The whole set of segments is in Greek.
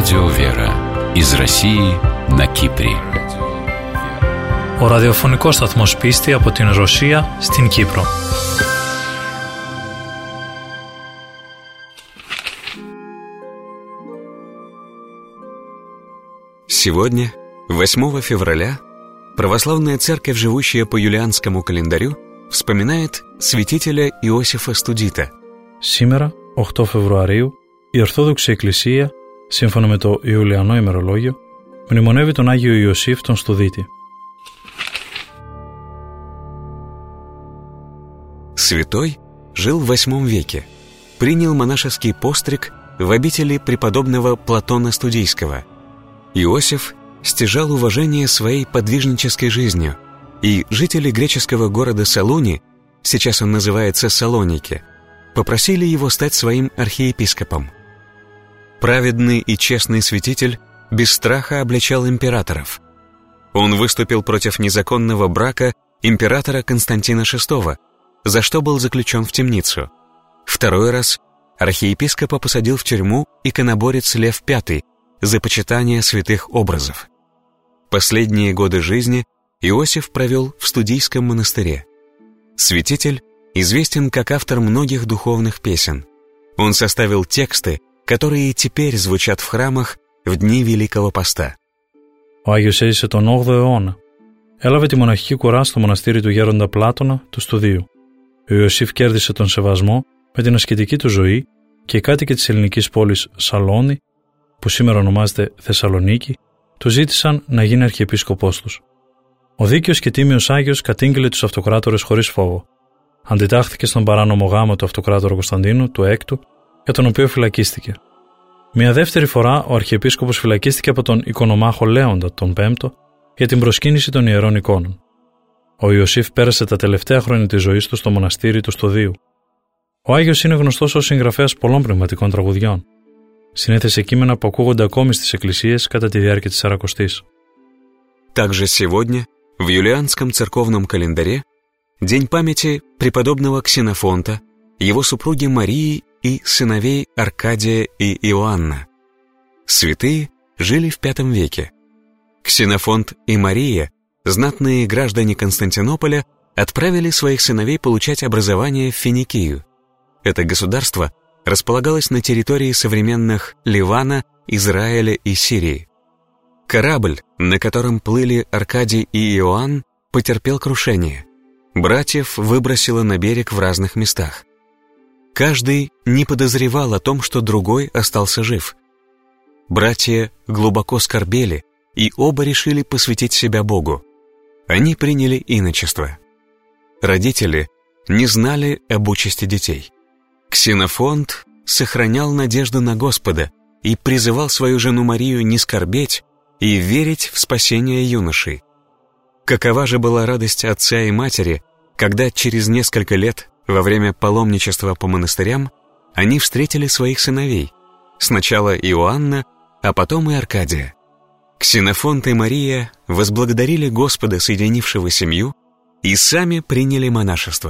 Радио Вера из России на Κύπρη. Ο ραδιοφωνικός σταθμός Πίστη από την Ρωσία στην Κύπρο. Сегодня, 8 февраля, православная церковь, живущая по юлианскому календарю, вспоминает святителя Иосифа Στουδίτα. Σήμερα, 8 Φεβρουαρίου, η Ορθόδοξη Εκκλησία, σύμφωνα με το Ιουλιανό ημερολόγιο, μνημονεύει τον Άγιο Ιωσήφ τον Στουδίτη. Святой жил в VIII веке, принял монашеский постриг в обители преподобного Платона Студийского. Иосиф стяжал уважение своей подвижнической жизнью, и жители греческого города Салуни, сейчас он называется Салоники, попросили его стать своим архиепископом. Праведный и честный святитель без страха обличал императоров. Он выступил против незаконного брака императора Константина VI, за что был заключен в темницу. Второй раз архиепископа посадил в тюрьму иконоборец Лев V за почитание святых образов. Последние годы жизни Иосиф провел в Студийском монастыре. Святитель известен как автор многих духовных песен. Он составил тексты, которые теперь звучат в храмах в дни Великого Поста. Ο Άγιος έζησε τον 8ο αιώνα. Έλαβε τη μοναχική κουρά στο μοναστήρι του γέροντα Πλάτωνα του Στουδίου. Ο Ιωσήφ κέρδισε τον σεβασμό με την ασκητική του ζωή και οι κάτοικοι της ελληνικής πόλης Σαλόνη, που σήμερα ονομάζεται Θεσσαλονίκη, του ζήτησαν να γίνει αρχιεπίσκοπός τους. Ο δίκαιος και τίμιος Άγιος κατήγγειλε τους αυτοκράτορες χωρίς φόβο. Αντιτάχθηκε στον παράνομο γάμο του αυτοκράτορα Κωνσταντίνου, του Έκτου, για τον οποίο φυλακίστηκε. Μια δεύτερη φορά ο αρχιεπίσκοπος φυλακίστηκε από τον οικονομάχο Λέοντα τον Πέμπτο για την προσκύνηση των ιερών εικόνων. Ο Ιωσήφ πέρασε τα τελευταία χρόνια της ζωής του στο μοναστήρι του Στουδίου. Ο Άγιος είναι γνωστός ως συγγραφέας πολλών πνευματικών τραγουδιών. Συνέθεσε κείμενα που ακούγονται ακόμη στις εκκλησίες κατά τη διάρκεια της Σαρακοστής. Также сегодня, в юлианском церковном календаре, день памяти преподобного Ксенофонта, его супруги Марии и сыновей Аркадия и Иоанна. Святые жили в V веке. Ксенофонт и Мария, знатные граждане Константинополя, отправили своих сыновей получать образование в Финикию. Это государство располагалось на территории современных Ливана, Израиля и Сирии. Корабль, на котором плыли Аркадий и Иоанн, потерпел крушение. Братьев выбросило на берег в разных местах. Каждый не подозревал о том, что другой остался жив. Братья глубоко скорбели, и оба решили посвятить себя Богу. Они приняли иночество. Родители не знали об участи детей. Ксенофонт сохранял надежду на Господа и призывал свою жену Марию не скорбеть и верить в спасение юношей. Какова же была радость отца и матери, когда через несколько лет, во время паломничества по монастырям, они встретили своих сыновей, сначала Иоанна, а потом и Аркадия. Ксенофонт и Мария возблагодарили Господа, соединившего семью, и сами приняли монашество.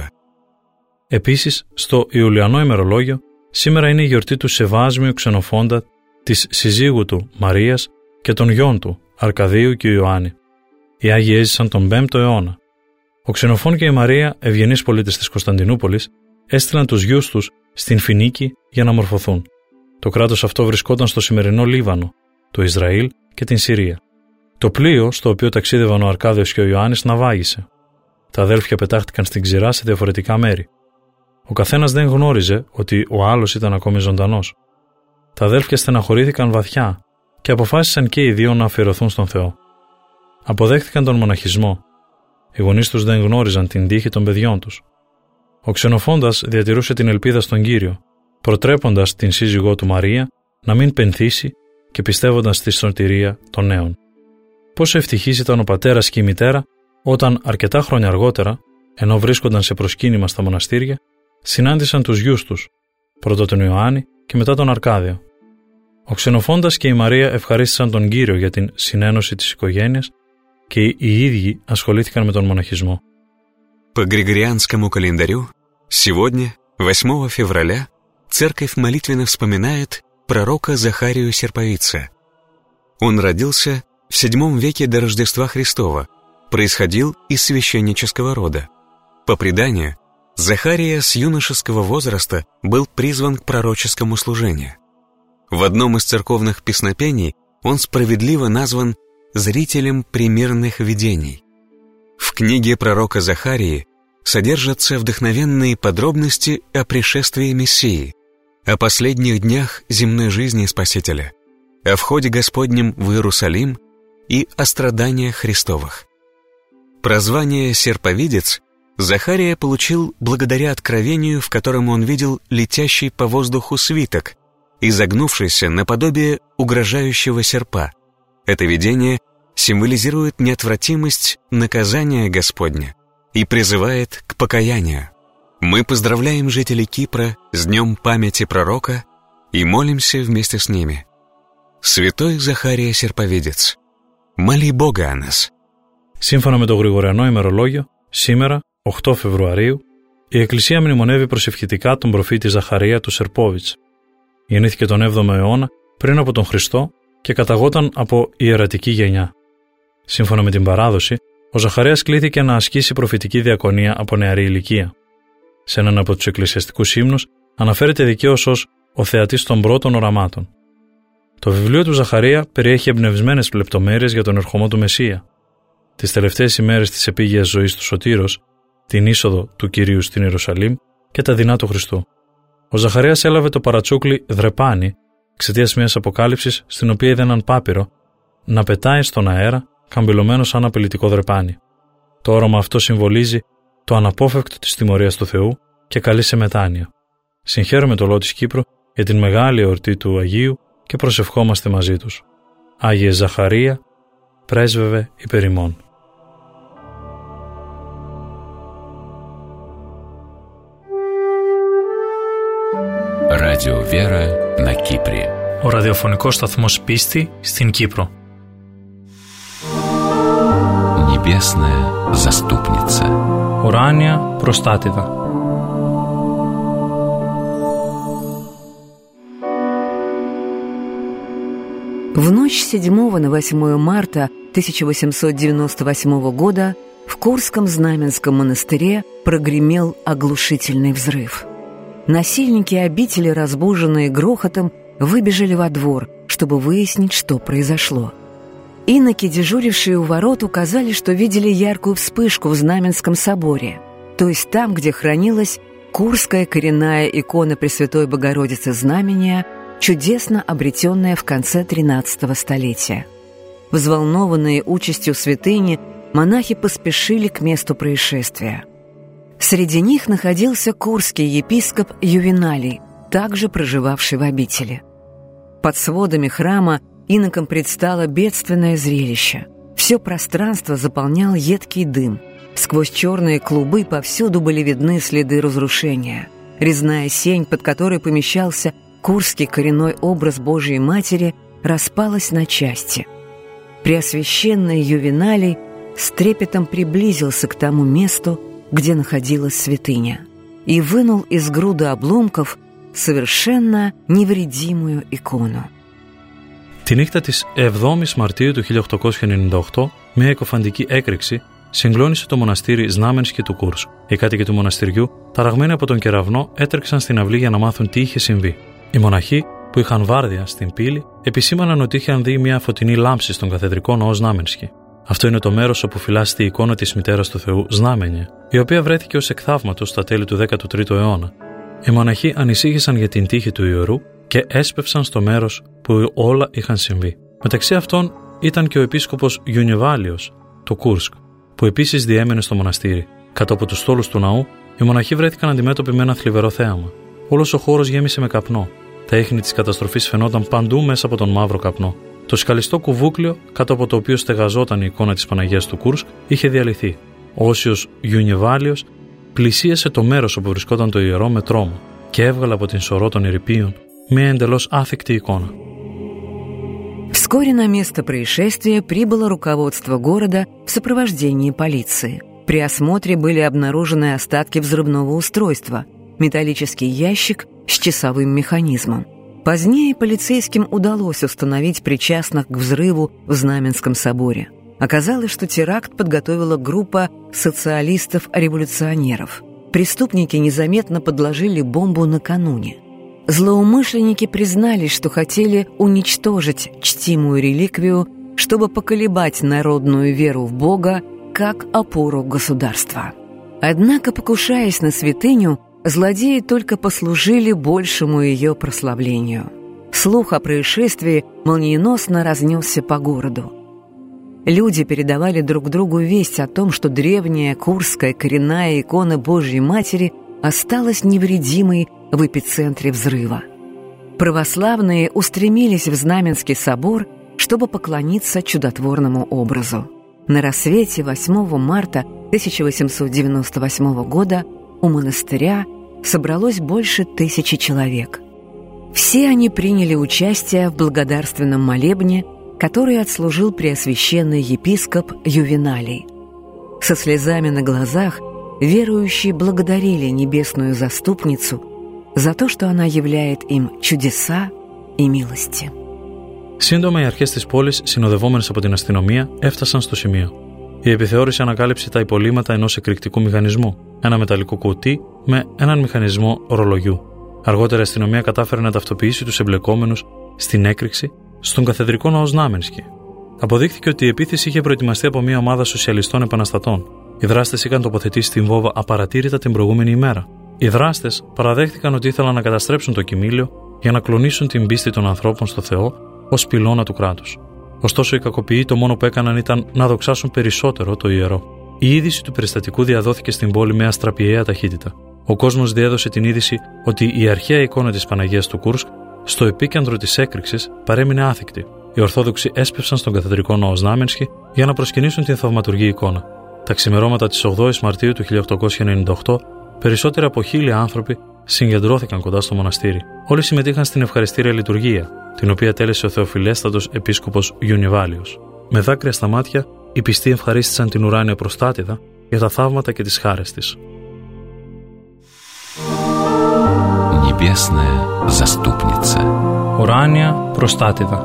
Επίσης, στο Ιουλιανό ημερολόγιο, σήμερα είναι η γιορτή του Σεβάσμιου Ξενοφόντα, της συζύγου του Μαρίας και των γιών του, Αρκαδίου και Ιωάννη. Οι Άγιοι έζησαν τον 5ο αιώνα. Ο Ξενοφών και η Μαρία, ευγενείς πολίτες της Κωνσταντινούπολης, έστειλαν τους γιους τους στην Φινίκη για να μορφωθούν. Το κράτος αυτό βρισκόταν στο σημερινό Λίβανο, το Ισραήλ και την Συρία. Το πλοίο, στο οποίο ταξίδευαν ο Αρκάδιος και ο Ιωάννης, ναυάγησε. Τα αδέλφια πετάχτηκαν στην ξηρά σε διαφορετικά μέρη. Ο καθένας δεν γνώριζε ότι ο άλλος ήταν ακόμη ζωντανός. Τα αδέλφια στεναχωρήθηκαν βαθιά και αποφάσισαν και οι δύο να αφιερωθούν στον Θεό. Αποδέχτηκαν τον μοναχισμό. Οι γονείς τους δεν γνώριζαν την τύχη των παιδιών τους. Ο Ξενοφόντας διατηρούσε την ελπίδα στον Κύριο, προτρέποντας την σύζυγό του Μαρία να μην πενθήσει και πιστεύοντας στη σωτηρία των νέων. Πόσο ευτυχής ήταν ο πατέρας και η μητέρα όταν αρκετά χρόνια αργότερα, ενώ βρίσκονταν σε προσκύνημα στα μοναστήρια, συνάντησαν τους γιους τους, πρώτα τον Ιωάννη και μετά τον Αρκάδιο. Ο Ξενοφόντας και η Μαρία ευχαρίστησαν τον Κύριο για την συνένωση της οικογένειας και οι ίδιοι ασχολήθηκαν με τον μοναχισμό. По Григорианскому календарю сегодня, 8 февраля, церковь молитвенно вспоминает пророка Захарию Серповица, Он родился в VII веке до Рождества Христова, происходил из священнического рода. По преданию, Захария с юношеского возраста был призван к пророческому служению. В одном из церковных песнопений он справедливо назван зрителем примерных видений. В книге пророка Захарии содержатся вдохновенные подробности о пришествии Мессии, о последних днях земной жизни Спасителя, о входе Господнем в Иерусалим и о страданиях Христовых. Прозвание «серповидец» Захария получил благодаря откровению, в котором он видел летящий по воздуху свиток, изогнувшийся наподобие угрожающего серпа. Это видение символизирует неотвратимость наказания Господня и призывает к покаянию. Мы поздравляем жителей Кипра с Днем памяти пророка и молимся вместе с ними. Святой Захария Серповидец, моли Бога о нас. Σύμφωνα με το Γρηγοριανό ημερολόγιο, σήμερα, 8 Φεβρουαρίου, η Εκκλησία μνημονεύει προσευχητικά τον προφήτη Ζαχαρία του Σερπόβιτς. Γεννήθηκε τον 7ο αιώνα πριν από τον Χριστό και καταγόταν από ιερατική γενιά. Σύμφωνα με την παράδοση, ο Ζαχαρίας κλήθηκε να ασκήσει προφητική διακονία από νεαρή ηλικία. Σε έναν από τους εκκλησιαστικούς ύμνους αναφέρεται δικαίως ως ο θεατής των πρώτων οραμάτων. Το βιβλίο του Ζαχαρία περιέχει εμπνευσμένες λεπτομέρειες για τον ερχομό του Μεσσία. Τις τελευταίες ημέρες της επίγειας ζωής του Σωτήρος, την είσοδο του Κυρίου στην Ιερουσαλήμ και τα δεινά του Χριστού. Ο Ζαχαρίας έλαβε το παρατσούκλι δρεπάνι εξαιτίας μιας αποκάλυψης στην οποία είδε έναν πάπυρο να πετάει στον αέρα καμπυλωμένο σαν απειλητικό δρεπάνι. Το όραμα αυτό συμβολίζει το αναπόφευκτο της τιμωρίας του Θεού και καλεί σε μετάνοια. Συγχαίρουμε το λαό της Κύπρου για την μεγάλη εορτή του Αγίου και προσευχόμαστε μαζί τους. Άγιε Ζαχαρία, πρέσβευε υπέρ ημών. Радио Вера на Кипре. Ο ραδιοφωνικός σταθμός Πίστη στην Κύπρο. Небесная заступница. Ουράνια προστάτηδα. В ночь с 7 на 8 марта 1898 года в Курском Знаменском монастыре прогремел оглушительный взрыв. Насильники обители, разбуженные грохотом, выбежали во двор, чтобы выяснить, что произошло. Иноки, дежурившие у ворот, указали, что видели яркую вспышку в Знаменском соборе, то есть там, где хранилась Курская коренная икона Пресвятой Богородицы Знамения, чудесно обретенная в конце XIII столетия. Взволнованные участью святыни, монахи поспешили к месту происшествия. Среди них находился курский епископ Ювеналий, также проживавший в обители. Под сводами храма инокам предстало бедственное зрелище. Все пространство заполнял едкий дым. Сквозь черные клубы повсюду были видны следы разрушения. Резная сень, под которой помещался Курский коренной образ Божией Матери, распалась на части. Преосвященный Ювеналий с трепетом приблизился к тому месту, где находилась святыня, и вынул из груды обломков совершенно невредимую икону. Τη νύχτα της 7ης Μαρτίου του 1898, μια εκοφαντική έκρηξη συγκλώνησε το μοναστήρι Znamenski του Κούρσκ. Οι κάτοικοι του μοναστηριού, ταραγμένοι από τον κεραυνό, έτρεξαν στην αυλή για να μάθουν τι είχε συμβεί. Οι μοναχοί, που είχαν βάρδια στην πύλη, επισήμαναν ότι είχαν δει μια φωτεινή λάμψη στον καθεδρικό ναό Znamenski. Αυτό είναι το μέρος όπου φυλάσσεται η εικόνα της μητέρας του Θεού, Znamenia, η οποία βρέθηκε ως εκθαύματος στα τέλη του 13ου αιώνα. Οι μοναχοί ανησύχησαν για την τύχη του ιερού και έσπευσαν στο μέρος που όλα είχαν συμβεί. Μεταξύ αυτών ήταν και ο επίσκοπος Γιουνιεβάλιος του Κούρσκ, που επίσης διέμενε στο μοναστήρι. Κάτω από τους στόλους του ναού, οι μοναχοί βρέθηκαν αντιμέτωποι με ένα θλιβερό θέαμα. Όλος ο χώρος γέμισε με καπνό. Τα ίχνη της καταστροφής φαινόταν παντού μέσα από τον μαύρο καπνό. Το σκαλιστό κουβούκλιο, κάτω από το οποίο στεγαζόταν η εικόνα της Παναγίας του Κούρσκ, είχε διαλυθεί. Ο όσιος Γιουνιεβάλιος πλησίασε το μέρος όπου βρισκόταν το ιερό με τρόμο και έβγαλε από την σωρό των ερειπίων μια εντελώς άθικτη εικόνα. Вскоре на место происшествия прибыло руководство города в сопровождении полиции. При осмотре были обнаружены остатки взрывного устройства, металлический ящик с часовым механизмом. Позднее полицейским удалось установить причастных к взрыву в Знаменском соборе. Оказалось, что теракт подготовила группа социалистов-революционеров. Преступники незаметно подложили бомбу накануне. Злоумышленники признались, что хотели уничтожить чтимую реликвию, чтобы поколебать народную веру в Бога как опору государства. Однако, покушаясь на святыню, злодеи только послужили большему ее прославлению. Слух о происшествии молниеносно разнесся по городу. Люди передавали друг другу весть о том, что древняя курская коренная икона Божьей Матери осталась невредимой в эпицентре взрыва. Православные устремились в Знаменский собор, чтобы поклониться чудотворному образу. На рассвете 8 марта 1898 года у монастыря собралось больше 1000 человек. Все они приняли участие в благодарственном молебне, который отслужил преосвященный епископ Ювеналий. Со слезами на глазах верующие благодарили небесную заступницу за το что она являет им чудеса и милости. Σύντομα, οι αρχές της πόλης, συνοδευόμενες από την αστυνομία, έφτασαν στο σημείο. Η επιθεώρηση ανακάλυψε τα υπολείμματα ενός εκρηκτικού μηχανισμού, ένα μεταλλικό κουτί με έναν μηχανισμό ρολογιού. Αργότερα η αστυνομία κατάφερε να ταυτοποιήσει τους εμπλεκόμενους στην έκρηξη στον καθεδρικό ναό Znamenski. Αποδείχθηκε ότι η επίθεση είχε προετοιμαστεί από μια ομάδα σοσιαλιστών επαναστατών. Οι δράστες είχαν τοποθετήσει την βόμβα απαρατήρητα την προηγούμενη ημέρα. Οι δράστες παραδέχτηκαν ότι ήθελαν να καταστρέψουν το κοιμήλιο για να κλονίσουν την πίστη των ανθρώπων στο Θεό ως πυλώνα του κράτους. Ωστόσο, οι κακοποιοί το μόνο που έκαναν ήταν να δοξάσουν περισσότερο το ιερό. Η είδηση του περιστατικού διαδόθηκε στην πόλη με αστραπιαία ταχύτητα. Ο κόσμος διέδωσε την είδηση ότι η αρχαία εικόνα της Παναγίας του Κούρσκ, στο επίκεντρο της έκρηξης, παρέμεινε άθικτη. Οι Ορθόδοξοι έσπευσαν στον καθεδρικό ναό Znamenski για να προσκυνήσουν την θαυματουργή εικόνα. Τα ξημερώματα της 8ης Μαρτίου του 1898, περισσότεροι από 1000 άνθρωποι συγκεντρώθηκαν κοντά στο μοναστήρι. Όλοι συμμετείχαν στην ευχαριστήρια λειτουργία, την οποία τέλεσε ο θεοφιλέστατος επίσκοπος Γιουνιβάλιος. Με δάκρυα στα μάτια, οι πιστοί ευχαρίστησαν την ουράνια προστάτηδα για τα θαύματα και τις χάρες της. Небесная заступница. Ουράνια προστάτηδα.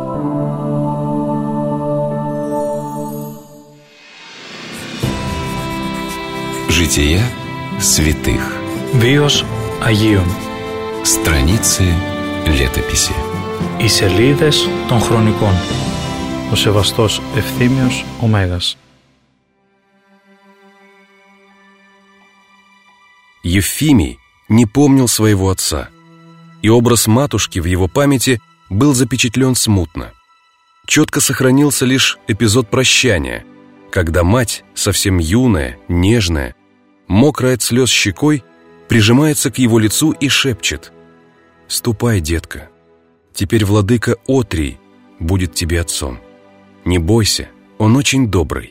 Жития святых. Βίος Αγίων. Страницы летописи. Οι σελίδες των χρονικών. Ο σεβαστός Ευθύμιος ο Μέγας. Евфимий не помнил своего отца, и образ матушки в его памяти был запечатлен смутно. Четко сохранился лишь эпизод прощания, когда мать, совсем юная, нежная, мокрая от слез щекой, прижимается к его лицу и шепчет: «Ступай, детка, теперь владыка Отрий будет тебе отцом. Не бойся, он очень добрый».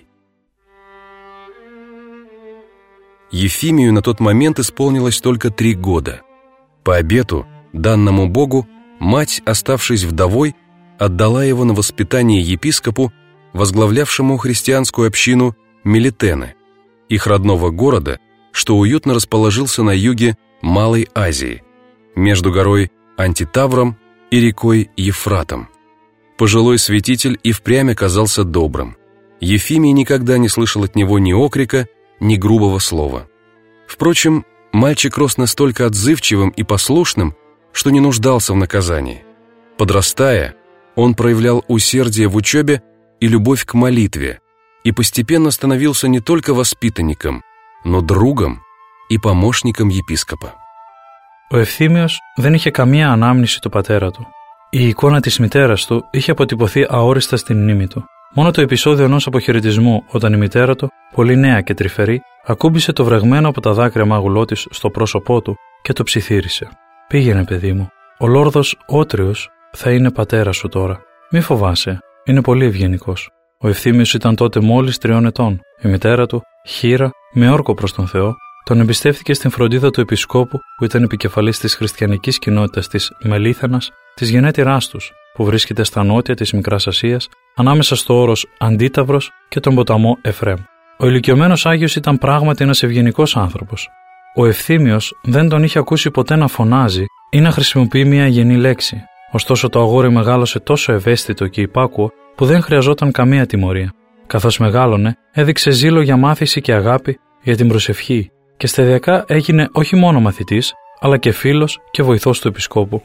Ефимию на тот момент исполнилось только 3 года. По обету, данному Богу, мать, оставшись вдовой, отдала его на воспитание епископу, возглавлявшему христианскую общину Мелитены, их родного города, что уютно расположился на юге Малой Азии, между горой Антитавром и рекой Ефратом. Пожилой святитель и впрямь оказался добрым. Ефимий никогда не слышал от него ни окрика, ни грубого слова. Впрочем, мальчик рос настолько отзывчивым и послушным, что не нуждался в наказании. Подрастая, он проявлял усердие в учебе и любовь к молитве, и постепенно становился не только воспитанником, но другом и помощником епископа. Ο Ευθύμιος δεν είχε καμία ανάμνηση του πατέρα του. Η εικόνα της μητέρας του είχε αποτυπωθεί αόριστα στην μνήμη του. Μόνο το επεισόδιο ενός αποχαιρετισμού όταν η μητέρα του, πολύ νέα και τρυφερή, ακούμπησε το βρεγμένο από τα δάκρυα μάγουλό της στο πρόσωπό του και το ψιθύρισε. «Πήγαινε, παιδί μου. Ο Λόρδος Ότριος θα είναι πατέρα σου τώρα. Μη φοβάσαι, είναι πολύ ευγενικός». Ο Ευθύμιος ήταν τότε μόλις 3 ετών. Η μητέρα του, χήρα, με όρκο προς τον Θεό, τον εμπιστεύτηκε στην φροντίδα του επισκόπου που ήταν επικεφαλής της χριστιανικής κοινότητας της Μελίθανας, της γενέτειράς τους, που βρίσκεται στα νότια της Μικράς Ασίας, ανάμεσα στο όρος Αντίταυρος και τον ποταμό Εφρέμ. Ο ηλικιωμένος Άγιος ήταν πράγματι ένας ευγενικός άνθρωπος. Ο Ευθύμιος δεν τον είχε ακούσει ποτέ να φωνάζει ή να χρησιμοποιεί μια αγενή λέξη. Ωστόσο το αγόρι μεγάλωσε τόσο ευαίσθητο και υπάκουο που δεν χρειαζόταν καμία τιμωρία. Καθώς μεγάλωνε, έδειξε ζήλο για μάθηση και αγάπη για την προσευχή και σταδιακά έγινε όχι μόνο μαθητής, αλλά και φίλος και βοηθός του Επισκόπου.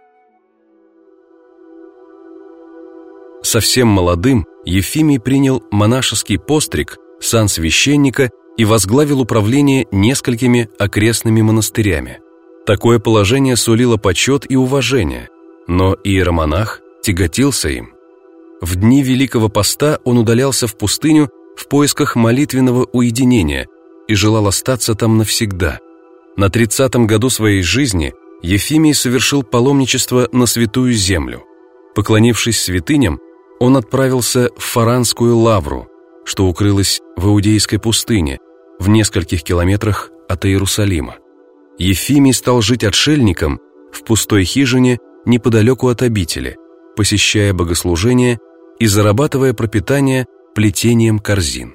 Совсем молодым Ефимий принял монашеский постриг, сан священника и возглавил управление несколькими окрестными монастырями. Такое положение сулило почет и уважение, но иеромонах тяготился им. В дни Великого Поста он удалялся в пустыню в поисках молитвенного уединения и желал остаться там навсегда. На 30-м году своей жизни Ефимий совершил паломничество на Святую Землю. Поклонившись святыням, он отправился в Фаранскую лавру, что укрылось в Иудейской пустыне, в нескольких километрах от Иерусалима. Ефимий стал жить отшельником в пустой хижине неподалеку от обители, посещая богослужения и зарабатывая пропитание плетением корзин.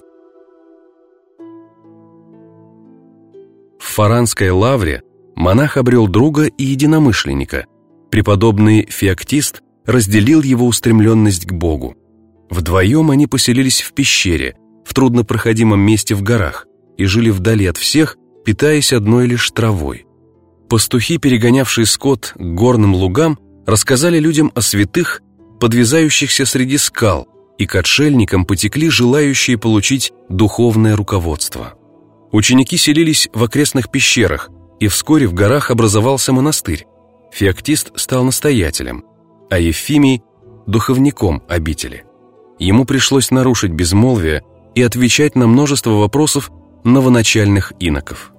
В Фаранской лавре монах обрел друга и единомышленника. Преподобный Феоктист разделил его устремленность к Богу. Вдвоем они поселились в пещере, в труднопроходимом месте в горах, и жили вдали от всех, питаясь одной лишь травой. Пастухи, перегонявшие скот к горным лугам, рассказали людям о святых, подвязающихся среди скал, и к отшельникам потекли желающие получить духовное руководство. Ученики селились в окрестных пещерах, и вскоре в горах образовался монастырь. Феоктист стал настоятелем, а Ефимий – духовником обители. Ему пришлось нарушить безмолвие и отвечать на множество вопросов новоначальных иноков.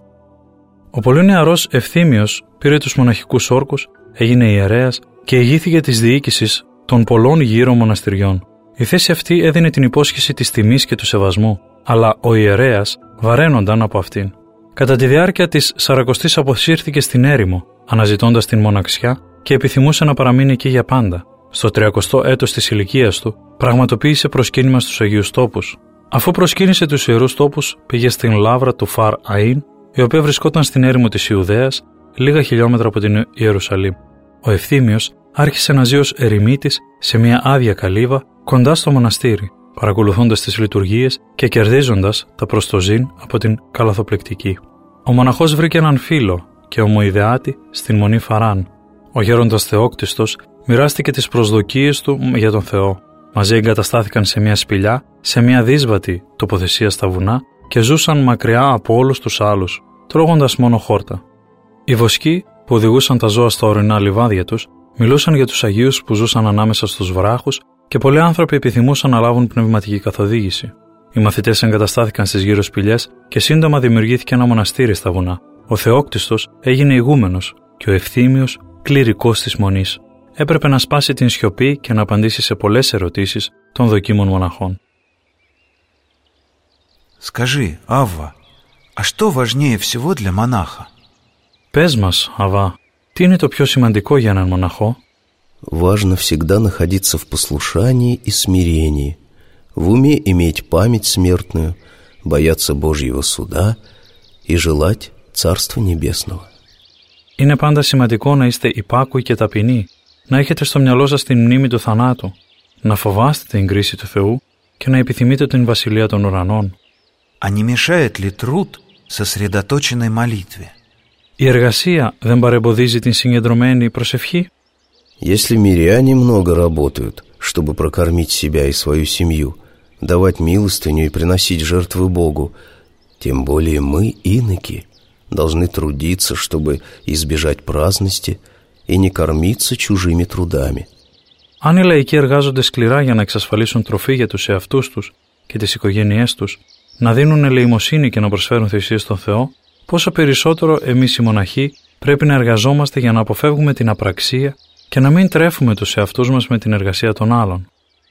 Ο πολύ νεαρός Ευθύμιος πήρε τους μοναχικούς όρκους, έγινε ιερέας και ηγήθηκε της διοίκησης των πολλών γύρω μοναστηριών. Η θέση αυτή έδινε την υπόσχεση της τιμής και του σεβασμού, αλλά ο ιερέας βαραίνονταν από αυτήν. Κατά τη διάρκεια της Σαρακοστής αποσύρθηκε στην έρημο, αναζητώντας την μοναξιά και επιθυμούσε να παραμείνει εκεί για πάντα. Στο 30ο έτος της ηλικίας του, πραγματοποίησε προσκύνημα στους Αγίους Τόπους. Αφού προσκύνησε τους Ιερούς Τόπους, πήγε στην λάβρα του Φαρ Αΐν, η οποία βρισκόταν στην έρημο της Ιουδαίας, λίγα χιλιόμετρα από την Ιερουσαλήμ. Ο Ευθύμιος άρχισε να ζει ως ερημίτης σε μια άδεια καλύβα κοντά στο μοναστήρι, παρακολουθώντας τις λειτουργίες και κερδίζοντας τα προστοζήν από την καλαθοπληκτική. Ο μοναχός βρήκε έναν φίλο και ομοειδεάτη στην μονή Φαράν. Ο γέροντας Θεόκτιστος μοιράστηκε τις προσδοκίες του για τον Θεό. Μαζί εγκαταστάθηκαν σε μια σπηλιά, σε μια δύσβατη τοποθεσία στα βουνά και ζούσαν μακριά από όλους τους άλλους, τρώγοντας μόνο χόρτα. Οι βοσκοί που οδηγούσαν τα ζώα στα ορεινά λιβάδια τους μιλούσαν για τους Αγίους που ζούσαν ανάμεσα στους βράχους και πολλοί άνθρωποι επιθυμούσαν να λάβουν πνευματική καθοδήγηση. Οι μαθητές εγκαταστάθηκαν στις γύρω σπηλιές και σύντομα δημιουργήθηκε ένα μοναστήρι στα βουνά. Ο Θεόκτιστος έγινε ηγούμενος και ο Ευθύμιος κληρικός της μονής. Έπρεπε να σπάσει την σιωπή και να απαντήσει σε πολλές ερωτήσεις των δοκίμων μοναχών. Скажи, Авва, а что важнее всего для монаха? Πες μας, Αβά, τι είναι το πιο σημαντικό για έναν μοναχό? Важно всегда находиться в послушании и смирении, в уме иметь память смертную, бояться Божьего суда и желать Царства Небесного. Είναι πάντα σημαντικό να είστε υπάκουοι και ταπεινοί, να έχετε στο мυαλό σας την μνήμη του θανάτου, να φοβάστε την κρίση του Θεού και να επιθυμείτε την Βασιλεία των Ουρανών. А не мешает ли труд сосредоточенной молитве? Η εργασία δεν παρεμποδίζει την συγκεντρωμένη προσευχή? Если миряне много работают, чтобы прокормить себя и свою семью, давать милостыню и приносить жертвы Богу, тем более мы, иноки, должны трудиться, чтобы избежать праздности и не кормиться чужими трудами. Αν οι λαϊκοί εργάζονται σκληρά για να εξασφαλίσουν τροφή για τους εαυτούς τους και τις οικογένειές τους, να δίνουν ελεημοσύνη και να προσφέρουν θυσίες στον Θεό, πόσο περισσότερο εμείς οι μοναχοί πρέπει να εργαζόμαστε για να αποφεύγουμε την απραξία και να μην τρέφουμε τους εαυτούς μας με την εργασία των άλλων.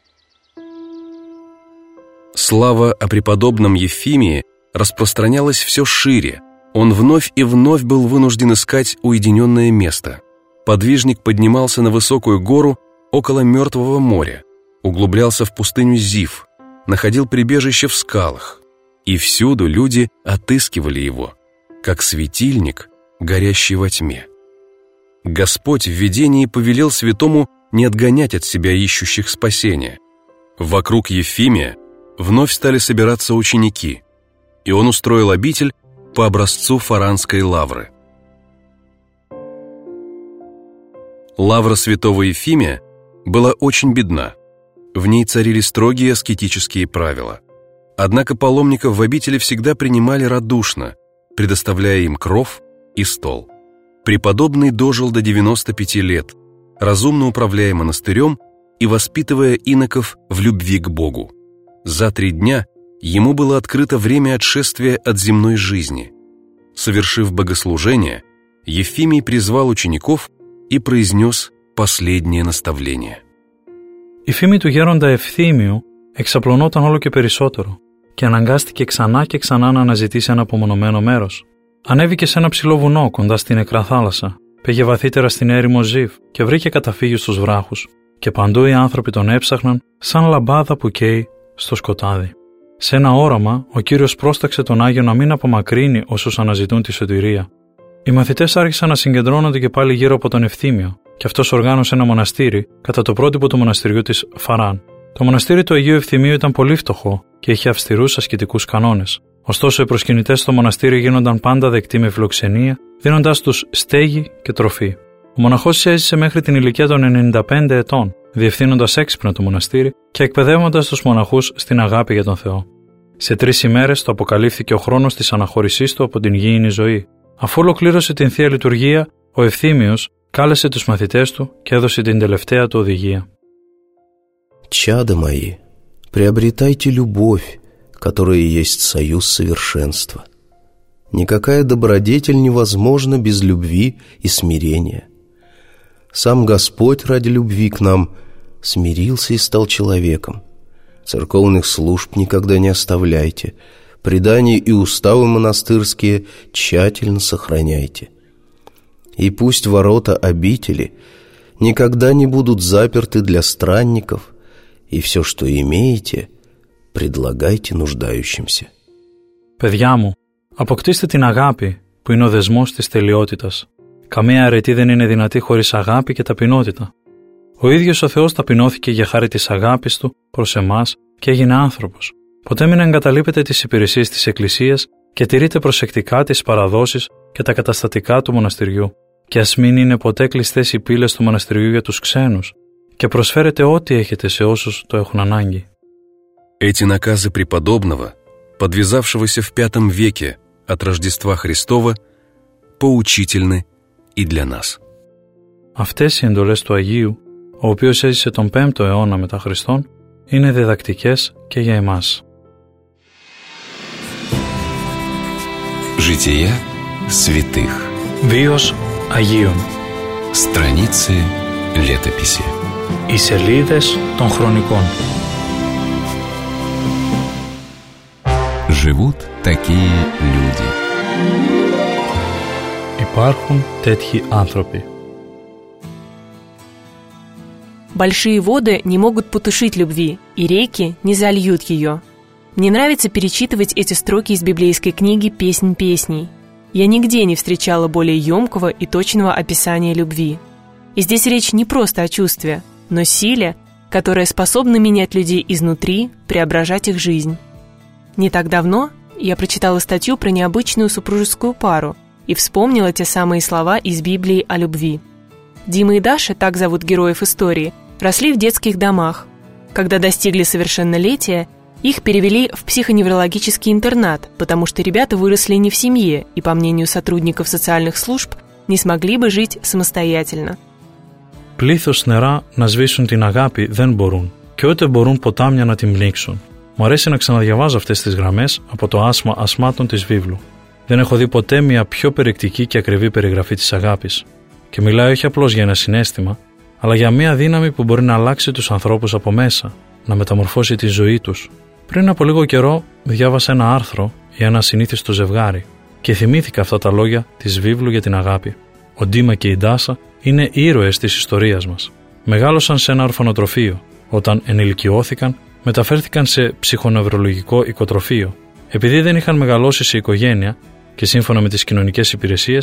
Слава о преподобном Ефимии распространялась все шире. Он вновь и вновь был вынужден искать уединенное место. Подвижник поднимался на высокую гору около Мертвого моря, углублялся в пустыню Зив, находил прибежище в скалах. И всюду люди отыскивали его, как светильник, горящий во тьме. Господь в видении повелел святому не отгонять от себя ищущих спасения. Вокруг Ефимия вновь стали собираться ученики, и он устроил обитель по образцу Фаранской лавры. Лавра святого Ефимия была очень бедна. В ней царили строгие аскетические правила. Однако паломников в обители всегда принимали радушно, предоставляя им кров и стол. Преподобный дожил до 95 лет, разумно управляя монастырем и воспитывая иноков в любви к Богу. За 3 дня ему было открыто время отшествия от земной жизни. Совершив богослужение, Ефимий призвал учеников и произнес последнее наставление. Η φήμη του γέροντα Ευθύμιου εξαπλωνόταν όλο και περισσότερο και αναγκάστηκε ξανά και ξανά να αναζητήσει ένα απομονωμένο μέρος. Ανέβηκε σε ένα ψηλό βουνό κοντά στην νεκρά θάλασσα, πήγε βαθύτερα στην έρημο Ζιβ και βρήκε καταφύγιο στους βράχους, και παντού οι άνθρωποι τον έψαχναν σαν λαμπάδα που καίει στο σκοτάδι. Σε ένα όραμα, ο Κύριος πρόσταξε τον Άγιο να μην απομακρύνει όσους αναζητούν τη σωτηρία. Οι μαθητές άρχισαν να συγκεντρώνονται και πάλι γύρω από τον Ευθύμιο, και αυτός οργάνωσε ένα μοναστήρι κατά το πρότυπο του μοναστηριού της Φαράν. Το μοναστήρι του Αγίου Ευθυμίου ήταν πολύ φτωχό και είχε αυστηρούς ασκητικούς κανόνες. Ωστόσο, οι προσκυνητές στο μοναστήρι γίνονταν πάντα δεκτοί με φιλοξενία, δίνοντάς τους στέγη και τροφή. Ο μοναχός έζησε μέχρι την ηλικία των 95 ετών, διευθύνοντας έξυπνα το μοναστήρι και εκπαιδεύοντας τους μοναχούς στην αγάπη για τον Θεό. Σε 3 ημέρες το αποκαλύφθηκε ο χρόνος της αναχώρησής του από την γήινη ζωή. Αφού ολοκλήρωσε την Θεία Λειτουργία, ο Ευθύμιος κάλεσε τους μαθητές του και έδωσε την τελευταία του οδηγία. «Чада мои, приобретайте любовь, которая есть союз совершенства. Никакая добродетель невозможна без любви и смирения. Сам Господь ради любви к нам смирился и стал человеком. Церковных служб никогда не оставляйте, предания и уставы монастырские тщательно сохраняйте. И пусть ворота обители никогда не будут заперты для странников, и все, что имеете, предлагайте нуждающимся». Παιδιά μου, αποκτήστε την αγάπη που είναι ο δεσμός της τελειότητας. Καμία αρετή δεν είναι δυνατή χωρίς αγάπη και ταπεινότητα. Ο ίδιος ο Θεός ταπεινώθηκε για χάρη της αγάπης Του προς εμάς και έγινε άνθρωπος. Ποτέ μην εγκαταλείπετε τις υπηρεσίες της Εκκλησίας και τηρείτε προσεκτικά τις παραδόσεις και τα καταστατικά του μοναστηριού. Και ας μην είναι ποτέ κλειστές οι πύλες του μοναστηριού για τους ξένους, και προσφέρετε ό,τι έχετε σε όσους το έχουν ανάγκη. Эти наказы преподобного, подвязавшегося в V веке от Рождества Христова, поучительны и для нас. Αυτές οι εντολές του Αγίου, ο οποίος έζησε τον 5ο αιώνα μετά Χριστόν, είναι διδακτικές και για εμάς. Жития святых. Βίος Αγίων. Страницы летописи. Οι σελίδες των χρονικών. Живут такие люди. Υπάρχουν τέτοιοι άνθρωποι. Большие воды не могут потушить любви, и реки не зальют ее. Мне нравится перечитывать эти строки из библейской книги «Песнь песней». Я нигде не встречала более емкого и точного описания любви. И здесь речь не просто о чувстве, но силе, которая способна менять людей изнутри, преображать их жизнь. Не так давно я прочитала статью про необычную супружескую пару и вспомнила те самые слова из Библии о любви. Дима и Даша, так зовут героев истории, росли в детских домах. Когда достигли совершеннолетия, их перевели в психоневрологический интернат, потому что ребята выросли не в семье и, по мнению сотрудников социальных служб, не смогли бы жить самостоятельно. Πλήθος νερά να σβήσουν την αγάπη δεν μπορούν, και ούτε μπορούν ποτάμια να την πνίξουν. Μου αρέσει να ξαναδιαβάζω αυτές τις γραμμές από το άσμα ασμάτων της βίβλου. Δεν έχω δει ποτέ μια πιο περιεκτική και ακριβή περιγραφή της αγάπης. Και μιλάω όχι απλώς για ένα συναίσθημα, αλλά για μια δύναμη που μπορεί να αλλάξει τους ανθρώπους από μέσα, να μεταμορφώσει τη ζωή τους. Πριν από λίγο καιρό διάβασα ένα άρθρο για ένα ασυνήθιστο ζευγάρι και θυμήθηκα αυτά τα λόγια της βίβλου για την αγάπη. Ο Ντίμα και η Ντάσα είναι ήρωες της ιστορίας μας. Μεγάλωσαν σε ένα ορφανοτροφείο. Όταν ενηλικιώθηκαν, μεταφέρθηκαν σε ψυχονευρολογικό οικοτροφείο. Επειδή δεν είχαν μεγαλώσει σε οικογένεια και σύμφωνα με τις κοινωνικές υπηρεσίες,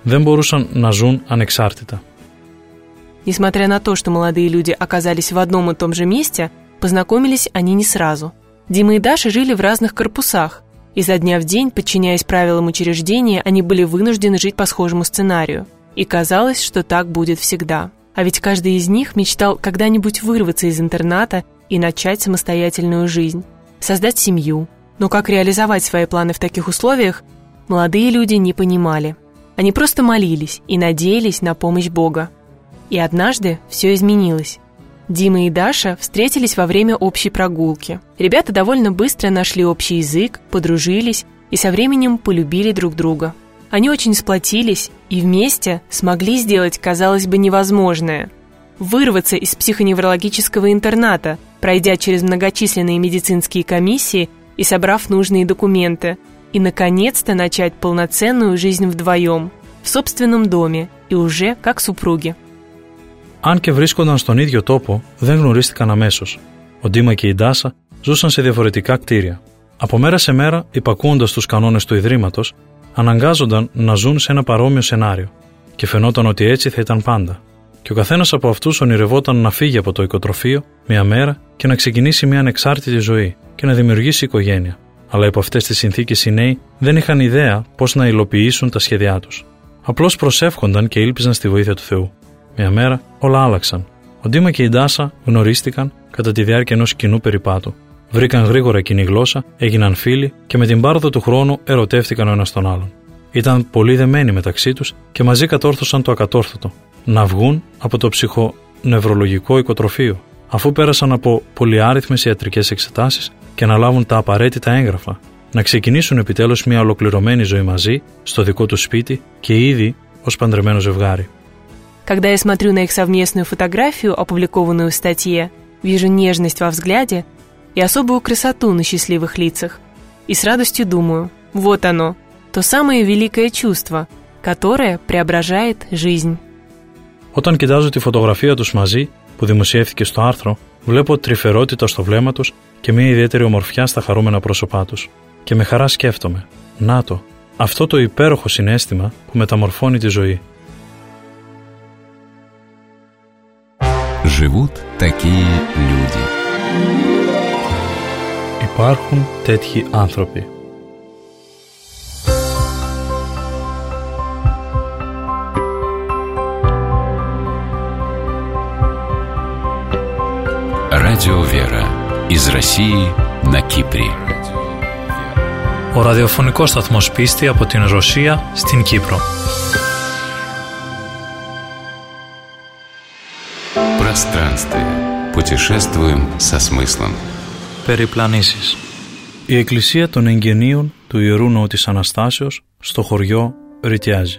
δεν μπορούσαν να ζουν ανεξάρτητα. Несмотря на то, что молодые люди оказались в одном и том же месте, познакомились они не сразу. Дима и Даша жили в разных корпусах. Изо дня в день, подчиняясь правилам учреждения, они были вынуждены жить по схожему сценарию. И казалось, что так будет всегда. А ведь каждый из них мечтал когда-нибудь вырваться из интерната и начать самостоятельную жизнь, создать семью. Но как реализовать свои планы в таких условиях, молодые люди не понимали. Они просто молились и надеялись на помощь Бога. И однажды все изменилось. Дима и Даша встретились во время общей прогулки. Ребята довольно быстро нашли общий язык, подружились и со временем полюбили друг друга. Они очень сплотились и вместе смогли сделать, казалось бы, невозможное – вырваться из психоневрологического интерната, пройдя через многочисленные медицинские комиссии и собрав нужные документы, и, наконец-то, начать полноценную жизнь вдвоем, в собственном доме и уже как супруги. Αν και βρίσκονταν στον ίδιο τόπο, δεν γνωρίστηκαν αμέσως. Ο Ντίμα και η Ντάσα ζούσαν σε διαφορετικά κτίρια. Από μέρα σε μέρα, υπακούοντας τους κανόνες του Ιδρύματος, αναγκάζονταν να ζουν σε ένα παρόμοιο σενάριο και φαινόταν ότι έτσι θα ήταν πάντα. Και ο καθένας από αυτούς ονειρευόταν να φύγει από το οικοτροφείο μια μέρα και να ξεκινήσει μια ανεξάρτητη ζωή και να δημιουργήσει οικογένεια. Αλλά υπό αυτές τις συνθήκες οι νέοι δεν είχαν ιδέα πώς να υλοποιήσουν τα σχέδιά τους. Απλώς προσεύχονταν και ήλπιζαν στη βοήθεια του Θεού. Μια μέρα όλα άλλαξαν. Ο Ντίμα και η Ντάσα γνωρίστηκαν κατά τη διάρκεια ενός κοινού περιπάτου. Βρήκαν γρήγορα κοινή γλώσσα, έγιναν φίλοι και με την πάροδο του χρόνου ερωτεύτηκαν ο ένας τον άλλον. Ήταν πολύ δεμένοι μεταξύ τους και μαζί κατόρθωσαν το ακατόρθωτο: να βγουν από το ψυχονευρολογικό οικοτροφείο, αφού πέρασαν από πολυάριθμες ιατρικές εξετάσεις και να λάβουν τα απαραίτητα έγγραφα, να ξεκινήσουν επιτέλους μια ολοκληρωμένη ζωή μαζί, στο δικό τους σπίτι και ήδη ως παντρεμένο ζευγάρι. Когда я смотрю на их совместную фотографию, опубликованную в статье, вижу нежность во взгляде и особую красоту на счастливых лицах. И с радостью думаю, вот оно, то самое великое чувство, которое преображает жизнь. Όταν κοιτάζω τη φωτογραφία τους μαζί, που δημοσιεύθηκε στο άρθρο, βλέπω τρυφερότητα στο βλέμμα τους και μια ιδιαίτερη ομορφιά στα χαρούμενα πρόσωπά τους. Και με χαρά σκέφτομαι, να το, αυτό το υπέροχο συναίσθημα που μεταμορφώνει τη ζωή. Живут такие люди. Υπάρχουν τέτοιοι άνθρωποι. Радио Вера. Из России на Кипре. Ο ραδιοφωνικός σταθμός Πίστη από την Ρωσία στην Κύπρο. Пространствие. Путешествуем со смыслом. Περιπλανήσεις. Η εκκλησία των εγγενείων του Ιερού Ναού της Αναστάσεως στο χωριό Ρητιάζι.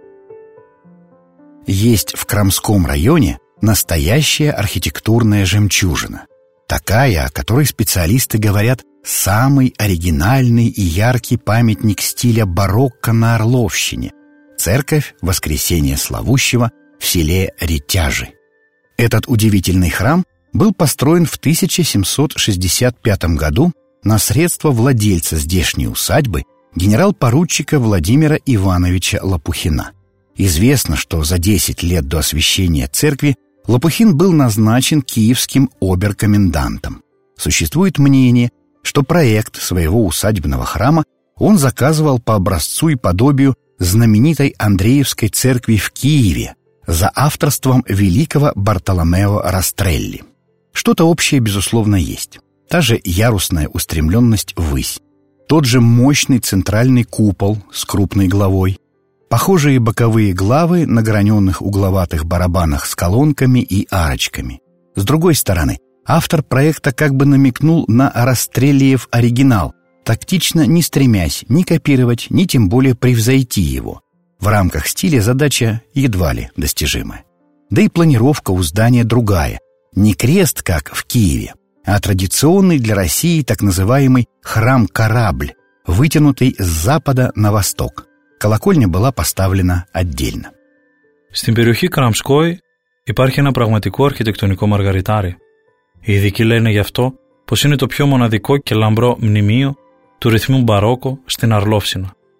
Есть в Крамском районе настоящая архитектурная жемчужина. Такая, о которой специалисты говорят, самый оригинальный и яркий памятник стиля барокко на Орловщине – церковь Воскресения Славущего в селе Ритяжи. Этот удивительный храм был построен в 1765 году на средства владельца здешней усадьбы генерал-поручика Владимира Ивановича Лопухина. Известно, что за 10 лет до освящения церкви Лопухин был назначен киевским оберкомендантом. Существует мнение, что проект своего усадебного храма он заказывал по образцу и подобию знаменитой Андреевской церкви в Киеве за авторством великого Бартоломео Растрелли. Что-то общее, безусловно, есть. Та же ярусная устремленность ввысь, тот же мощный центральный купол с крупной главой, похожие боковые главы на граненых угловатых барабанах с колонками и арочками. С другой стороны, автор проекта как бы намекнул на Растреллиев оригинал, тактично не стремясь ни копировать, ни тем более превзойти его. В рамках стиля задача едва ли достижимая. Да и планировка у здания другая. Не крест, как в Киеве, а традиционный для России так называемый храм-корабль, вытянутый с запада на восток. Колокольня была поставлена отдельно. Στην περιοχή Κραμσκόη υπάρχει ένα πραγματικό αρχιτεκτονικό μαργαριτάρι. Οι ειδικοί λένε γι' αυτό πως είναι το πιο μοναδικό και λαμπρό μνημείο του ρυθμού μπαρόκο στην Αρλόφσινα.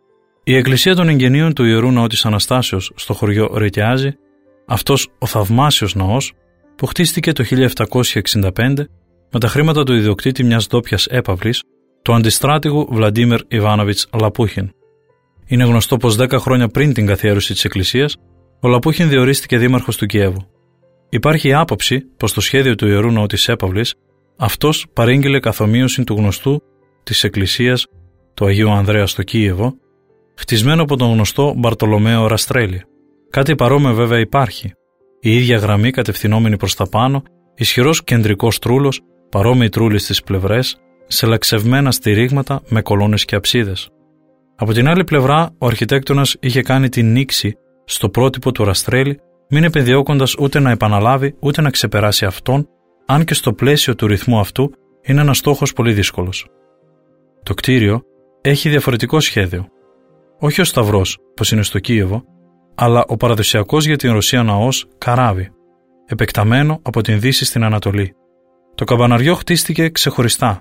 Η εκκλησία των εγγενείων του Ιερού Ναού της Αναστάσεως στο χωριό Ρετιάζη, αυτός ο θαυμάσιος ναός που χτίστηκε το 1765 με τα χρήματα του ιδιοκτήτη μιας ντόπιας έπαυλης, του αντιστράτηγου Βλαντίμιρ Ιβάνοβιτς Λαπούχιν. Είναι γνωστό πως 10 χρόνια πριν την καθιέρωση της εκκλησίας, ο Λαπούχιν διορίστηκε δήμαρχος του Κιέβου. Υπάρχει η άποψη πως το σχέδιο του Ιερού Ναού της έπαυλης αυτός παρήγγειλε καθομοίωση του γνωστού της εκκλησίας του Αγίου Ανδρέα στο Κίεβο, χτισμένο από τον γνωστό Μπαρτολομαίο Ραστρέλη. Κάτι παρόμοιο βέβαια υπάρχει. Η ίδια γραμμή κατευθυνόμενη προς τα πάνω, ισχυρός κεντρικός τρούλος, παρόμοιοι τρούλοι στις πλευρές, σε λαξευμένα στηρίγματα με κολόνες και αψίδες. Από την άλλη πλευρά, ο αρχιτέκτονας είχε κάνει την νήξη στο πρότυπο του Ραστρέλη, μην επιδιώκοντας ούτε να επαναλάβει ούτε να ξεπεράσει αυτόν, αν και στο πλαίσιο του ρυθμού αυτού είναι ένας στόχος πολύ δύσκολος. Το κτίριο έχει διαφορετικό σχέδιο. Όχι ο Σταυρός, πως είναι στο Κίεβο, αλλά ο παραδοσιακός για την Ρωσία ναός Καράβι, επεκταμένο από την Δύση στην Ανατολή. Το καμπαναριό χτίστηκε ξεχωριστά.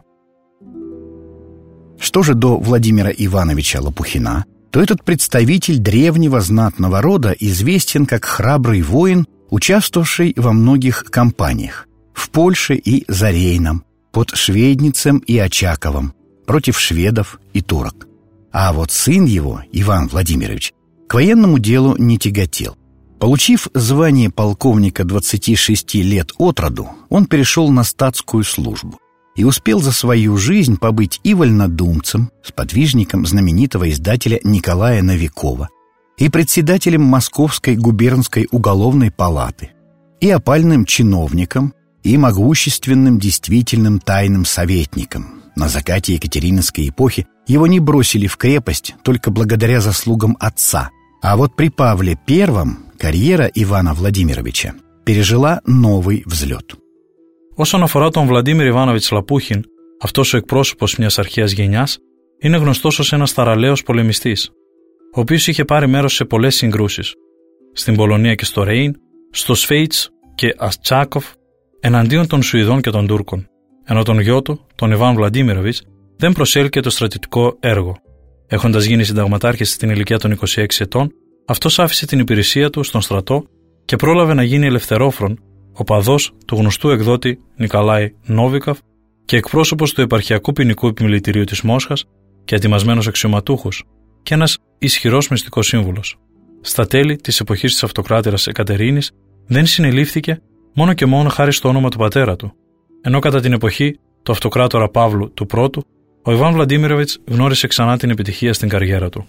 Что же до Владимира Ивановича Лопухина, то этот представитель древнего знатного рода известен как храбрый воин, участвовавший во многих кампаниях в Польше и за Рейном, под Швейницем и Очаковом, против шведов и турок. А вот сын его, Иван Владимирович, к военному делу не тяготел. Получив звание полковника 26 лет от роду, он перешел на статскую службу и успел за свою жизнь побыть и вольнодумцем, сподвижником знаменитого издателя Николая Новикова, и председателем Московской губернской уголовной палаты, и опальным чиновником, и могущественным действительным тайным советником. На закате Екатерининской эпохи его не бросили в крепость только благодаря заслугам отца, а вот при Павле I карьера Ивана Владимировича пережила новый взлет. Όσον αφορά τον Βλαντίμιρ Ιβάνοβιτς Λαπούχιν, αυτός ο εκπρόσωπος μιας αρχαίας γενιάς είναι γνωστός ως ένας θαραλέος πολεμιστής, ο οποίος είχε πάρει μέρος σε πολλές συγκρούσεις, στην Πολωνία και στο Ρέιν, στο Σφέιτς και Ατσάκοφ, εναντίον των Σουηδών και των Τούρκων, ενώ τον γιο του, τον Ιβάν Βλαντίμιροβιτς, δεν προσέλκυε το στρατιωτικό έργο. Έχοντας γίνει συνταγματάρχης στην ηλικία των 26 ετών, αυτός άφησε την υπηρεσία του στον στρατό και πρόλαβε να γίνει ελευθερόφρον, οπαδός του γνωστού εκδότη Νικολάη Νόβικοφ και εκπρόσωπος του επαρχιακού ποινικού επιμελητηρίου της Μόσχας και ετοιμασμένος αξιωματούχος και ένας ισχυρός μυστικός σύμβουλος. Στα τέλη της εποχής της αυτοκράτηρας Εκατερίνης δεν συνελήφθηκε μόνο και μόνο χάρη στο όνομα του πατέρα του, ενώ κατά την εποχή του αυτοκράτορα Παύλου του Πρώτου, ο Ιβάν Βλαντίμιροβιτς γνώρισε ξανά την επιτυχία στην καριέρα του.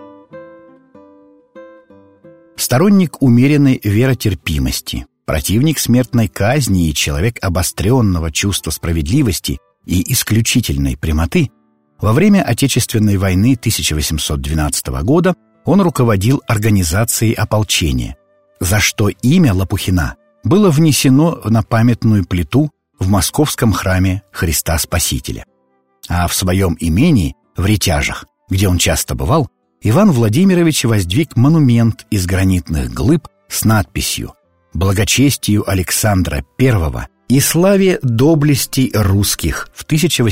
Сторонник умеренной веротерпимости, противник смертной казни и человек обостренного чувства справедливости и исключительной прямоты, во время Отечественной войны 1812 года он руководил организацией ополчения, за что имя Лопухина было внесено на памятную плиту в московском храме Христа Спасителя. А в своем имении, в Ретяжах, где он часто бывал, Иван Владимирович воздвиг монумент из гранитных глыб с надписью «Благочестию Александра I и славе доблестей русских» в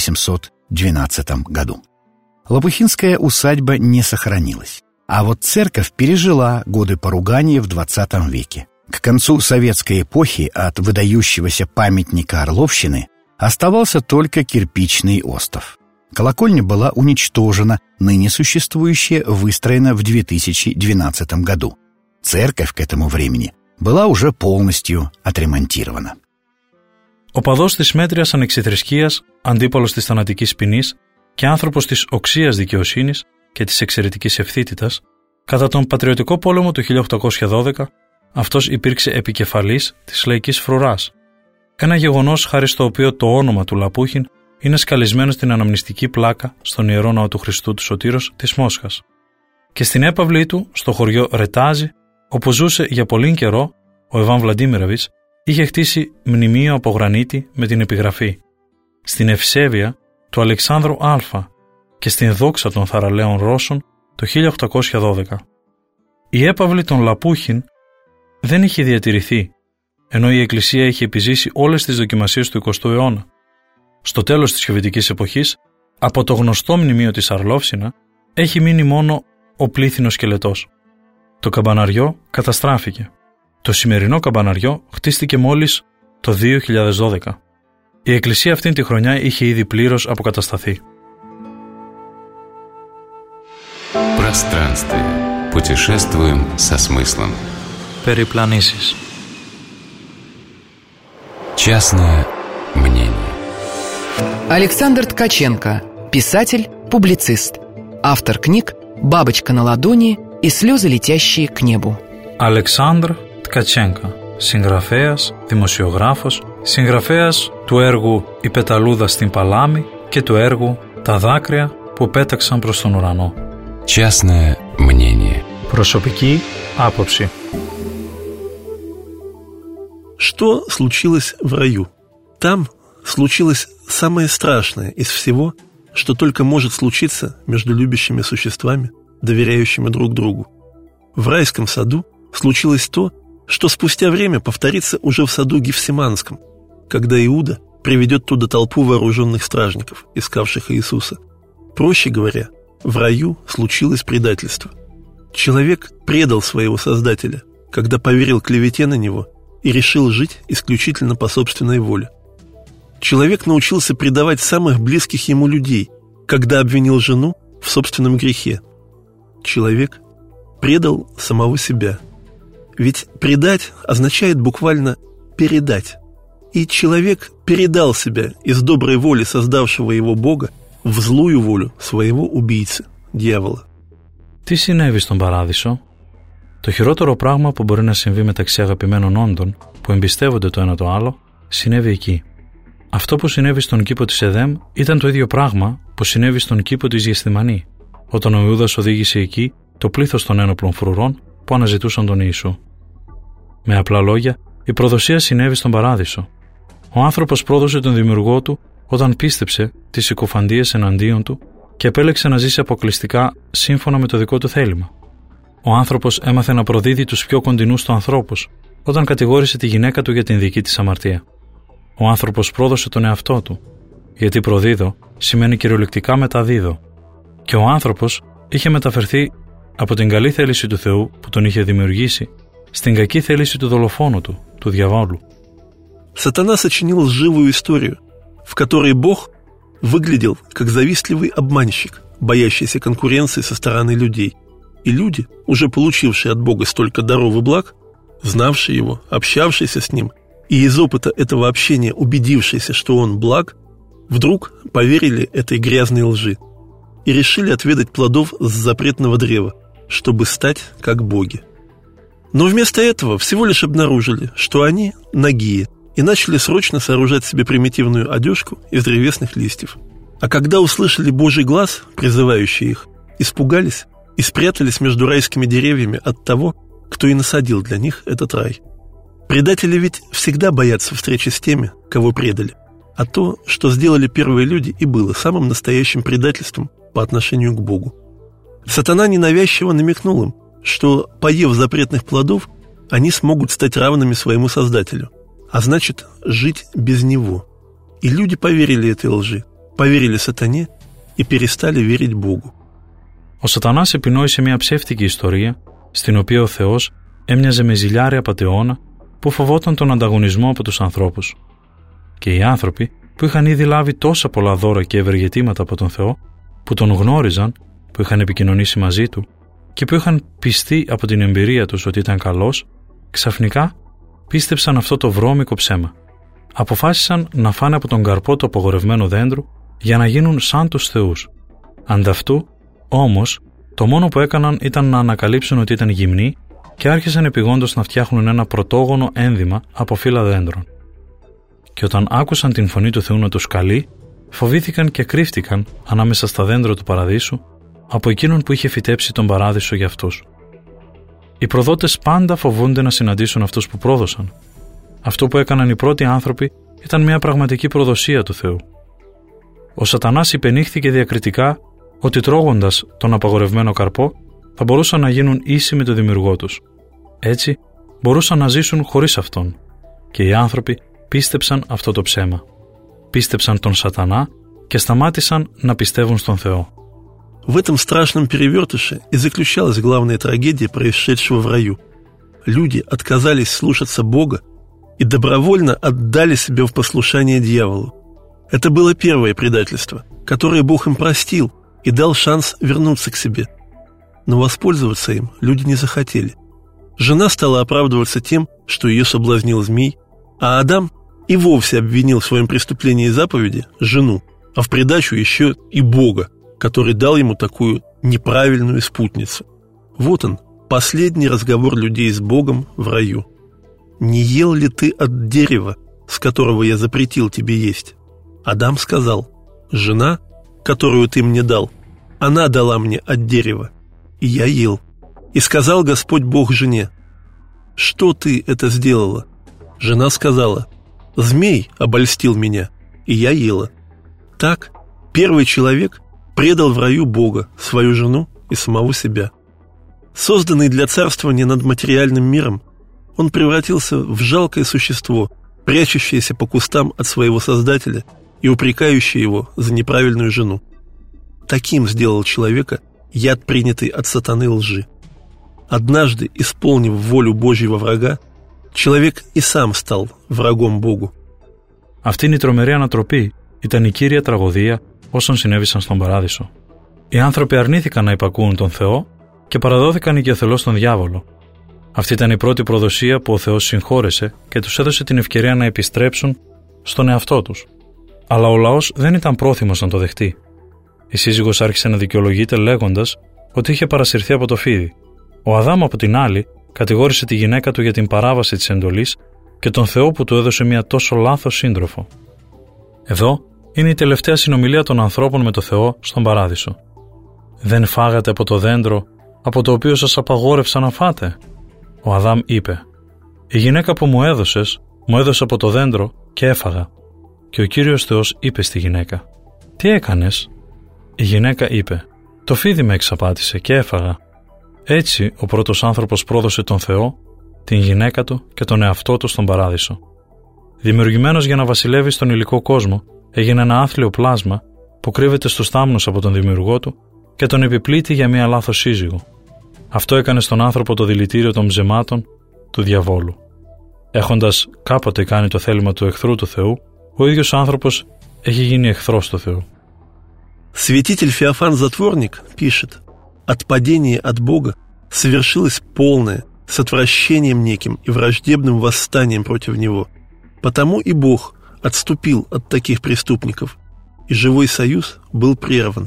1812 году. Лопухинская усадьба не сохранилась, а вот церковь пережила годы поругания в XX веке. К концу советской эпохи от выдающегося памятника Орловщины оставался только кирпичный остов. Колокольня была уничтожена, ныне существующая выстроена в 2012 году. Церковь к этому времени была уже полностью отремонтирована. Ο παδός της μέτριας ανεξιθρησκείας, αντίπαλος της θανατικής ποινής και άνθρωπος της οξείας δικαιοσύνης και της εξαιρετικής ευθύτητας, κατά τον Πατριωτικό Πόλεμο του 1812, αυτός υπήρξε επικεφαλής της λαϊκής φρουράς. Ένα γεγονός χάρη στο οποίο το όνομα του Λαπούχιν είναι σκαλισμένο στην αναμνηστική πλάκα στον Ιερό Ναό του Χριστού του Σωτήρος της Μόσχας και στην έπαυλή του στο χωριό Ρετάζι, όπου ζούσε για πολύ καιρό, ο Ιβάν Βλαντίμιροβιτς είχε χτίσει μνημείο από γρανίτη με την επιγραφή «Στην ευσέβεια του Αλεξάνδρου Α» και στην δόξα των θαραλέων Ρώσων το 1812. Η έπαυλη των Λαπούχιν δεν είχε διατηρηθεί, ενώ η Εκκλησία είχε επιζήσει όλες τις δοκιμασίες του 20ου αιώνα. Στο τέλος της Σοβιετικής εποχής, από το γνωστό μνημείο της Αρλόφσινα, έχει μείνει μόνο ο πλήθυνος σκελετός. Το καμπαναριό καταστράφηκε. Το σημερινό καμπαναριό χτίστηκε μόλις το 2012. Η εκκλησία αυτήν τη χρονιά είχε ήδη πλήρως αποκατασταθεί. Пространствие. Путешествуем со смыслом. Περιπλανήσεις. Частное мнение. Александр Ткаченко, писатель, публицист. Автор книг «Бабочка на ладони» и «Слезы, летящие к небу». Αλεξάνδρ Τκατσένκα, συγγραφέας, δημοσιογράφος, συγγραφέας του έργου «Η πεταλούδα στην παλάμη» και του έργου «Τα δάκρυα που πέταξαν προς τον ουρανό». Частное мнение. Προσωπική άποψη. Что случилось в раю? Там случилось самое страшное из всего, что только может случиться между любящими существами, доверяющими друг другу. В райском саду случилось то, что спустя время повторится уже в саду Гефсиманском, когда Иуда приведет туда толпу вооруженных стражников, искавших Иисуса. Проще говоря, в раю случилось предательство. Человек предал своего Создателя, когда поверил клевете на него и решил жить исключительно по собственной воле. Человек научился предавать самых близких ему людей, когда обвинил жену в собственном грехе. Человек предал самого себя. Ведь предать означает буквально передать. И человек передал себя из доброй воли создавшего его Бога в злую волю своего убийцы, дьявола. Τι συνέβη στον Παράδεισο? Το χειρότερο πράγμα που μπορεί να συμβεί μεταξύ αγαπημένων όντων που εμπιστεύονται το ένα το άλλο, συνέβη εκεί. Αυτό που συνέβη στον κήπο της Εδέμ ήταν το ίδιο πράγμα που συνέβη στον κήπο της Γεσθημανή, όταν ο Ιούδας οδήγησε εκεί το πλήθος των ένοπλων φρουρών που αναζητούσαν τον Ιησού. Με απλά λόγια, η προδοσία συνέβη στον Παράδεισο. Ο άνθρωπος πρόδωσε τον δημιουργό του όταν πίστεψε τις συκοφαντίες εναντίον του και επέλεξε να ζήσει αποκλειστικά σύμφωνα με το δικό του θέλημα. Ο άνθρωπος έμαθε να προδίδει τους πιο κοντινούς του ανθρώπους όταν κατηγόρησε τη γυναίκα του για την δική της αμαρτία. Ο άνθρωπος πρόδωσε τον εαυτό του, γιατί προδίδω σημαίνει κυριολεκτικά μεταδίδω. Και ο άνθρωπος είχε μεταφερθεί από την καλή θέληση του Θεού που τον είχε δημιουργήσει στην κακή θέληση του δολοφόνου του, του διαβόλου. Сатана сочинил лживую историю, в которой Бог выглядел как завистливый обманщик, боящийся конкуренции со стороны людей. И люди, уже получившие от Бога столько даров и благ, знавшие Его, общавшиеся с Ним, и из опыта этого общения убедившиеся, что Он благ, вдруг поверили этой грязной лжи и решили отведать плодов с запретного древа, чтобы стать как боги. Но вместо этого всего лишь обнаружили, что они нагие, и начали срочно сооружать себе примитивную одежку из древесных листьев. А когда услышали Божий глаз, призывающий их, испугались и спрятались между райскими деревьями от того, кто и насадил для них этот рай. Предатели ведь всегда боятся встречи с теми, кого предали. А то, что сделали первые люди, и было самым настоящим предательством по отношению к Богу. Сатана ненавязчиво намекнул им, что, поев запретных плодов, они смогут стать равными своему Создателю, а значит, жить без Него. И люди поверили этой лжи, поверили Сатане и перестали верить Богу. Ο Σατανάς επινόησε μια ψεύτικη ιστορία, στην οποία ο Θεός έμοιαζε με ζηλιάρη απατεώνα που φοβόταν τον ανταγωνισμό από τους ανθρώπους. Και οι άνθρωποι που είχαν ήδη λάβει τόσα πολλά δώρα και ευεργετήματα από τον Θεό, που τον γνώριζαν, που είχαν επικοινωνήσει μαζί του και που είχαν πιστεί από την εμπειρία τους ότι ήταν καλός, ξαφνικά πίστεψαν αυτό το βρώμικο ψέμα. Αποφάσισαν να φάνε από τον καρπό του απογορευμένου δέντρου για να γίνουν σαν τους θεούς. Ανταυτού, όμως, το μόνο που έκαναν ήταν να ανακαλύψουν ότι ήταν γυμνοί και άρχισαν επειγόντως να φτιάχνουν ένα πρωτόγονο ένδυμα από φύλλα δέντρων. Και όταν άκουσαν την φωνή του Θεού να τους καλεί, φοβήθηκαν και κρύφτηκαν ανάμεσα στα δέντρα του παραδείσου από εκείνον που είχε φυτέψει τον παράδεισο για αυτούς. Οι προδότες πάντα φοβούνται να συναντήσουν αυτούς που πρόδωσαν. Αυτό που έκαναν οι πρώτοι άνθρωποι ήταν μια πραγματική προδοσία του Θεού. Ο Σατανάς υπενήχθηκε διακριτικά ότι τρώγοντας τον απαγορευμένο καρπό θα μπορούσαν να γίνουν ίσοι με τον δημιουργό τους. Έτσι μπορούσαν να ζήσουν χωρίς αυτόν. Και οι άνθρωποι πίστεψαν αυτό το ψέμα. Πίστεψαν τον Σατανά και σταμάτησαν να πιστεύουν στον Θεό. В этом страшном перевертыше и заключалась главная трагедия происшедшего в раю. Люди отказались слушаться Бога и добровольно отдали себя в послушание дьяволу. Это было первое предательство, которое Бог им простил и дал шанс вернуться к себе. Но воспользоваться им люди не захотели. Жена стала оправдываться тем, что ее соблазнил змей, а Адам и вовсе обвинил в своем преступлении заповеди жену, а в придачу еще и Бога, который дал ему такую неправильную спутницу. Вот он, последний разговор людей с Богом в раю. «Не ел ли ты от дерева, с которого я запретил тебе есть?» Адам сказал: «Жена, которую ты мне дал, она дала мне от дерева, и я ел. И сказал Господь Бог жене: что ты это сделала?» Жена сказала: «Змей обольстил меня, и я ела». Так первый человек предал в раю Бога, свою жену и самого себя. Созданный для царствования над материальным миром, он превратился в жалкое существо, прячущееся по кустам от своего Создателя и упрекающее его за неправильную жену. Таким сделал человека яд, принятый от сатаны лжи. Однажды, исполнив волю Божьего врага, человек и сам стал врагом Богу. Αυτή η τρομερή ανατροπή ήταν η κύρια τραγωδία όσων συνέβησαν στον Παράδεισο. Οι άνθρωποι αρνήθηκαν να υπακούουν τον Θεό και παραδόθηκαν οικειοθελώς στον διάβολο. Αυτή ήταν η πρώτη προδοσία που ο Θεός συγχώρεσε και τους έδωσε την ευκαιρία να επιστρέψουν στον εαυτό τους. Αλλά ο λαός δεν ήταν πρόθυμος να το δεχτεί. Η σύζυγος άρχισε να δικαιολογείται λέγοντας ότι είχε παρασυρθεί από το φίδι. Ο Αδάμ, από την άλλη, κατηγόρησε τη γυναίκα του για την παράβαση της εντολής και τον Θεό που του έδωσε μια τόσο λάθος σύντροφο. Εδώ είναι η τελευταία συνομιλία των ανθρώπων με το Θεό στον Παράδεισο. «Δεν φάγατε από το δέντρο από το οποίο σας απαγόρευσα να φάτε?» Ο Αδάμ είπε: «Η γυναίκα που μου έδωσε από το δέντρο και έφαγα». Και ο Κύριος Θεός είπε στη γυναίκα: «Τι έκανες?» Η γυναίκα είπε: «Το φίδι με εξαπάτησε και έφαγα». Έτσι ο πρώτος άνθρωπος πρόδωσε τον Θεό, την γυναίκα του και τον εαυτό του στον Παράδεισο. Δημιουργημένος για να βασιλεύει στον υλικό κόσμο, έγινε ένα άθλιο πλάσμα που κρύβεται στους θάμνους από τον δημιουργό του και τον επιπλήττει για μια λάθος σύζυγο. Αυτό έκανε στον άνθρωπο το δηλητήριο των ψεμάτων του διαβόλου. Έχοντας κάποτε κάνει το θέλημα του εχθρού του Θεού, ο ίδιος άνθρωπος έχει γίνει εχθρός του Θεού. Святитель Феофан Затворник пишет: «От падения от Бога совершилось полное, с отвращением неким и враждебным восстанием против Него. Потому и Бог отступил от таких преступников, и живой союз был прерван».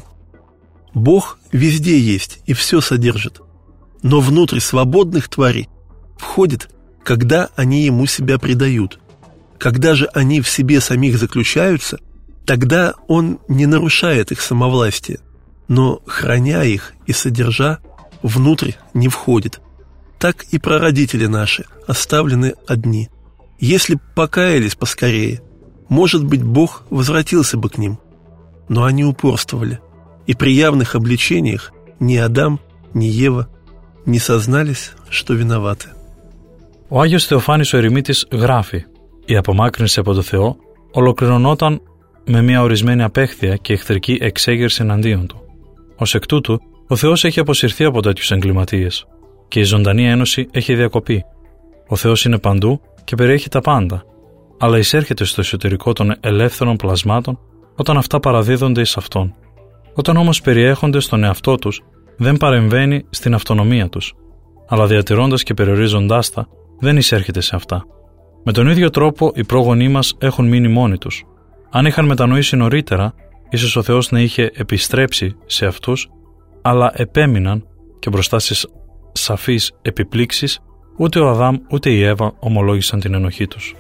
Бог везде есть и все содержит, но внутрь свободных тварей входит, когда они Ему себя предают. Когда же они в себе самих заключаются, тогда Он не нарушает их самовластие, но, храня их и содержа, внутрь не входит. Так и прародители наши оставлены одни. Если б покаялись поскорее, может быть, Бог возвратился бы к ним. Но они упорствовали, и при явных обличениях ни Адам, ни Ева не сознались, что vinovaty. Ο Άγιος Θεοφάνης ο Ερημίτης γράφει: «Η απομάκρυνση από το Θεό ολοκληρωνόταν με μια ορισμένη απέχθεια και εχθρική εξέγερση εναντίον του. Ως εκ τούτου, ο Θεός έχει αποσυρθεί από τέτοιους εγκληματίες και η ζωντανή ένωση έχει διακοπεί. Ο Θεός είναι παντού και περιέχει τα πάντα, αλλά εισέρχεται στο εσωτερικό των ελεύθερων πλασμάτων όταν αυτά παραδίδονται εις Αυτόν. Όταν όμως περιέχονται στον εαυτό τους, δεν παρεμβαίνει στην αυτονομία τους, αλλά διατηρώντας και περιορίζοντάς τα, δεν εισέρχεται σε αυτά. Με τον ίδιο τρόπο οι πρόγονοί μας έχουν μείνει μόνοι τους. Αν είχαν μετανοήσει νωρίτερα, ίσως ο Θεός να είχε επιστρέψει σε αυτούς, αλλά επέμειναν και μπροστά στις σαφείς επιπλήξεις, ούτε ο Αδάμ ούτε η Εύα ομολόγησαν την ενοχή τους.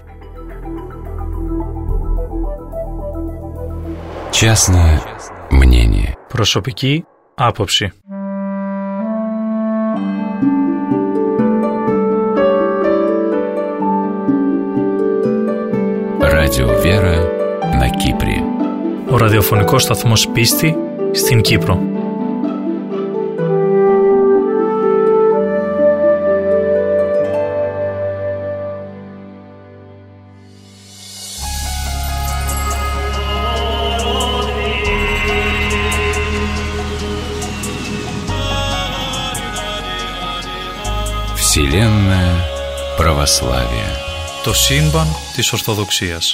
Частное мнение. Προσωπική άποψη. Радио Вера на Кипре. Ο ραδιοφωνικός σταθμός Πίστη στην Κύπρο. Вселенная православия. Το σύμπαν της Ορθοδοξίας.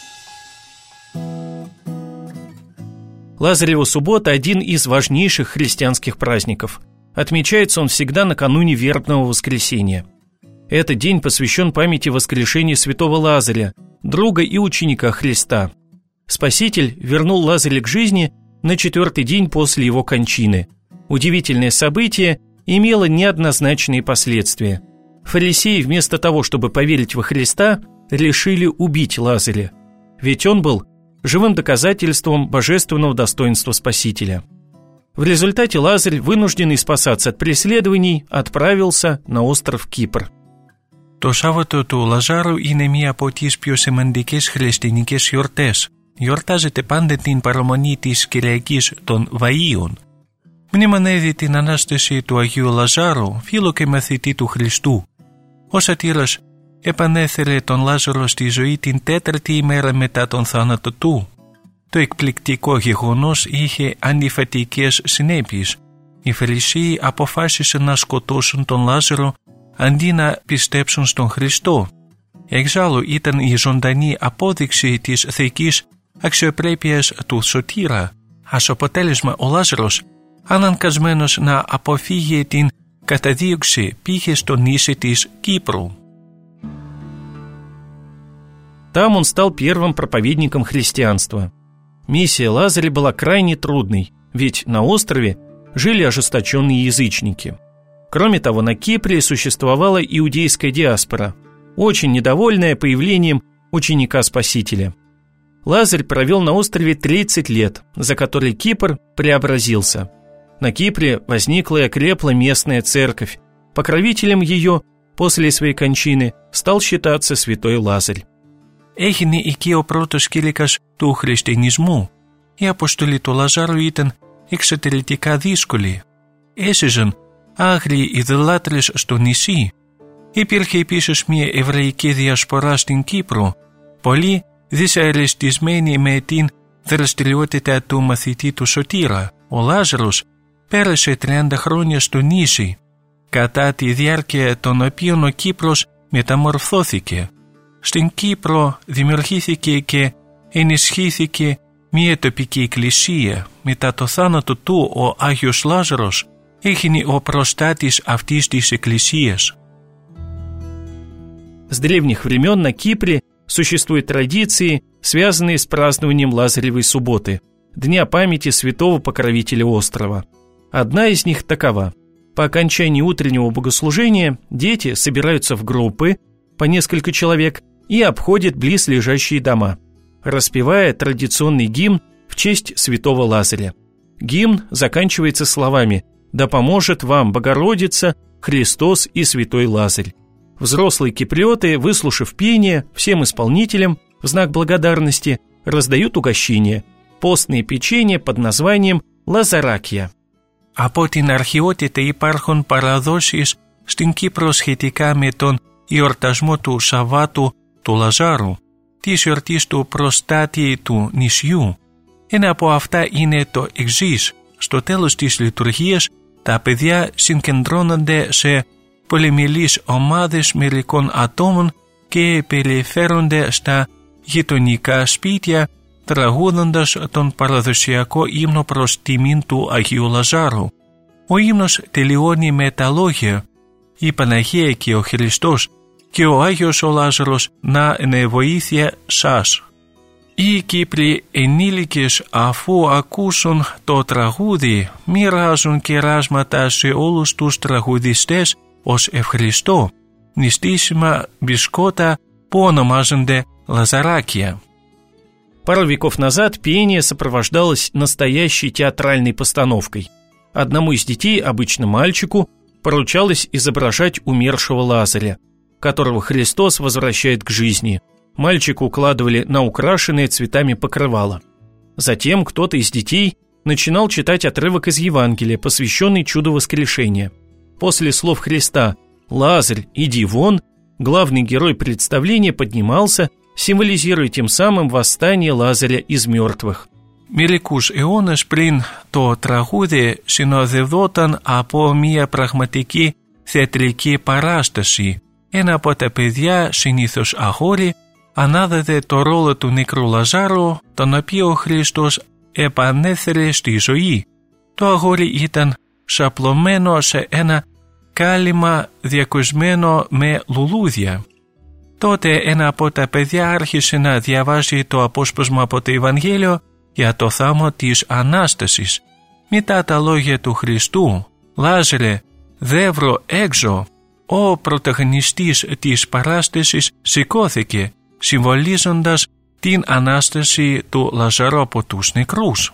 Лазарева суббота – один из важнейших христианских праздников. Отмечается он всегда накануне вербного воскресенья. Этот день посвящен памяти воскрешения святого Лазаря, друга и ученика Христа. Спаситель вернул Лазаря к жизни на 4-й день после его кончины. Удивительное событие имело неоднозначные последствия. Фарисеи вместо того, чтобы поверить во Христа, решили убить Лазаря. Ведь он был живым доказательством божественного достоинства Спасителя. В результате Лазарь, вынужденный спасаться от преследований, отправился на остров Κύπρο. Το Σάββατο του Λαζάρου είναι μία από τις πιο σημαντικές χριστιανικές γιορτές. Γιορτάζεται πάντα την παραμονή της Κυριακής των Βαΐων. Μνημονεύει την Ανάσταση του Αγίου Λαζάρου, φίλου και μαθητή του Χριστού. Ο σατήρας επανέφερε τον Λάζαρο στη ζωή την 4η ημέρα μετά τον θάνατο του. Το εκπληκτικό γεγονός είχε αντιφατικές συνέπειες. Οι Φαρισαίοι αποφάσισαν να σκοτώσουν τον Λάζαρο αντί να πιστέψουν στον Χριστό. Εξάλλου ήταν η ζωντανή απόδειξη της θεϊκής αξιοπρέπειας του σωτήρα. Ως αποτέλεσμα ο Λάζαρος, αναγκασμένος να αποφύγει την καταδίωξη, πήγε στο νησί της Κύπρου. Там он стал первым проповедником христианства. Миссия Лазаря была крайне трудной, ведь на острове жили ожесточенные язычники. Кроме того, на Кипре существовала иудейская диаспора, очень недовольная появлением ученика Спасителя. Лазарь провел на острове 30 лет, за которые Кипр преобразился. На Кипре возникла и окрепла местная церковь. Покровителем ее после своей кончины стал считаться святой Лазарь. Έγινε εκεί ο πρώτος κήρυκας του χριστιανισμού. Η αποστολή του Λαζάρου ήταν εξαιρετικά δύσκολη. Έσυζαν άγριοι ειδωλάτρες στο νησί. Υπήρχε επίσης μια εβραϊκή διασπορά στην Κύπρο, πολύ δυσαρεστισμένη με την δραστηριότητα του μαθητή του Σωτήρα. Ο Λάζαρος πέρασε 30 χρόνια στο νησί, κατά τη διάρκεια των οποίων ο Κύπρος μεταμορφώθηκε. Στην Κύπρο δημιουργήθηκε και ενισχύθηκε μια τοπική εκκλησία. Μετά το θάνατο του, ο Άγιος Λάζαρος έγινε ο προστάτης αυτής της εκκλησίας. С древних времен на Кипре существуют традиции, связанные с празднованием Лазаревой субботы, Дня памяти святого покровителя острова. Одна из них такова. По окончании утреннего богослужения дети собираются в группы по несколько человек и обходят близлежащие дома, распевая традиционный гимн в честь святого Лазаря. Гимн заканчивается словами «Да поможет вам Богородица, Христос и святой Лазарь». Взрослые киприоты, выслушав пение, всем исполнителям в знак благодарности раздают угощение – постные печенья под названием «Λαζαράκια». Από την αρχαιότητα υπάρχουν παραδόσεις στην Κύπρο σχετικά με τον εορτασμό του Σαββάτου του Λαζάρου, της εορτής του προστάτη του νησιού. Ένα από αυτά είναι το εξής. Στο τέλος της λειτουργίας, τα παιδιά συγκεντρώνονται σε πολυμελείς ομάδες μερικών ατόμων και περιφέρονται στα γειτονικά σπίτια, τραγούδοντας τον παραδοσιακό ύμνο προς τιμήν του Αγίου Λαζάρου. Ο ύμνος τελειώνει με τα λόγια «Η Παναγία και ο Χριστός και ο Άγιος ο Λάζαρος να είναι βοήθεια σας». Οι Κύπροι ενήλικες, αφού ακούσουν το τραγούδι, μοιράζουν κεράσματα σε όλους τους τραγουδιστές ως ευχαριστώ, νηστίσιμα μπισκότα που ονομάζονται «Λαζαράκια». Пару веков назад пение сопровождалось настоящей театральной постановкой. Одному из детей, обычно мальчику, поручалось изображать умершего Лазаря, которого Христос возвращает к жизни. Мальчика укладывали на украшенное цветами покрывало. Затем кто-то из детей начинал читать отрывок из Евангелия, посвященный чуду воскрешения. После слов Христа «Лазарь, иди вон», главный герой представления поднимался, символизируя тем самым восстание Λάζαρя из мертвых. Μερικούς αιώνες πριν το τραγούδι συνοδευόταν από μια πραγματική θεατρική παράσταση. Ένα από τα παιδιά, συνήθως αγόρι, ανάδεται το ρόλο του νεκρού Λαζάρου, τον οποίο ο Χριστός επανέφερε στη ζωή. Το αγόρι ήταν σαπλωμένο σε ένα κάλυμα διακοσμένο με λουλούδια. Τότε ένα από τα παιδιά άρχισε να διαβάζει το απόσπασμα από το Ευαγγέλιο για το θάμο της Ανάστασης. Μετά τα λόγια του Χριστού, «Λάζαρε, δεύρο έξω», ο πρωταγωνιστής της παράστασης σηκώθηκε, συμβολίζοντας την Ανάσταση του Лазару από τους некрούς.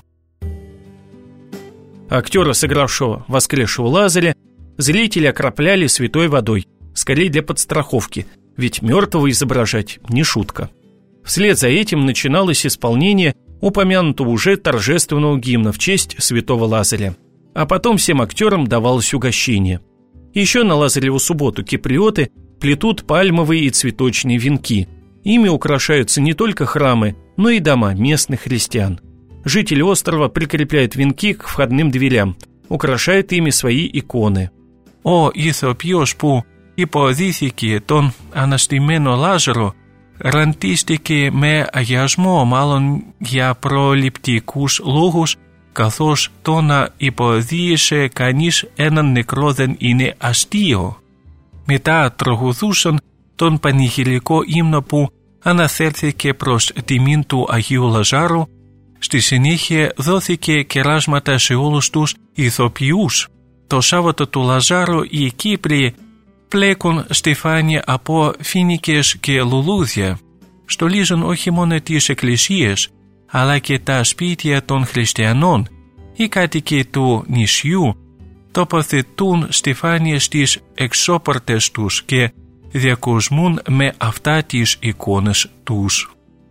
Актера, сыгравшего воскресшего Лазаря, зрители окропляли святой водой, скорее для подстраховки, ведь мертвого изображать не шутка. Вслед за этим начиналось исполнение упомянутого уже торжественного гимна в честь святого Лазаря. А потом всем актерам давалось угощение. Еще на Лазареву субботу киприоты плетут пальмовые и цветочные венки. Ими украшаются не только храмы, но и дома местных христиан. Жители острова прикрепляют венки к входным дверям, украшают ими свои иконы. Ο ηθοποιός που υποδίθηκε τον αναστημένο Λάζαρο ραντίστηκε με αγιασμό, μάλλον για προληπτικούς λόγους, καθώς το να υποδίησε κανείς έναν νεκρό δεν είναι αστείο. Μετά τραγουδούσαν τον πανηγυρικό ύμνο που αναφέρθηκε προς τιμήν του Αγίου Λαζάρου. Στη συνέχεια δόθηκε κεράσματα σε όλους τους ηθοποιούς. Το Σάββατο του Λαζάρου οι Κύπριοι πλέκουν στεφάνια από φοίνικες και λουλούδια. Στολίζουν όχι μόνο τις εκκλησίες, αλλά και τα σπίτια των χριστιανών. Οι κάτοικοι του νησιού τοποθετούν στεφάνια στις εξώπορτες τους και διακοσμούν με αυτά τις εικόνες τους.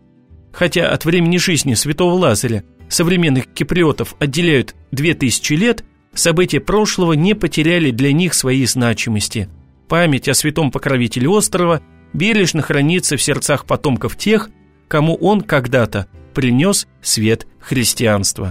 Хотя от времени жизни святого Лазаря современных киприотов отделяют 2000 лет, события прошлого не потеряли для них своей значимости. Память о святом покровителе острова бережно хранится в сердцах потомков тех, кому он когда-то принес свет христианства.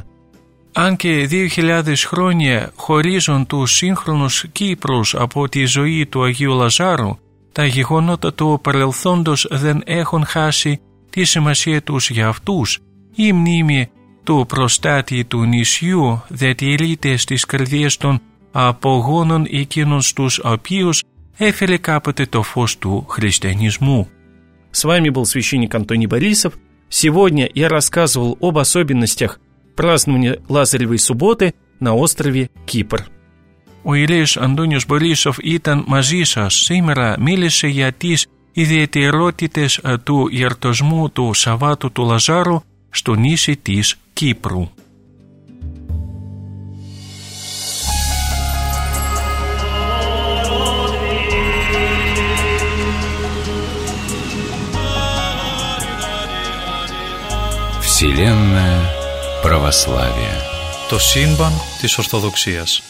Αν και 2000 χρόνια χωρίζουν τους σύγχρονους Κύπρους από τη ζωή του Αγίου Λαζάρου, τα γεγονότα του παρελθόντος δεν έχουν χάσει τη σημασία τους για αυτούς. Η μνήμη του προστάτη του νησιού διατηρείται στις καρδιές των απογόνων εκείνων στους οποίους έφερε κάποτε το φως του χριστιανισμού. С вами был священник Антоний Борисов. Сегодня я рассказывал об особенностях празднования Лазаревой субботы на острове Κύπρ. Ο ιερέας Αντώνιος Борисов ήταν μαζί σας. Σήμερα μίλησε για τις ιδιαιτερότητες του γιορτασμού του Σαββάτου του Λαζάρου στο νήσι της Κύπρου. Вселенная православия. Το σύμπαν της Ορθοδοξίας.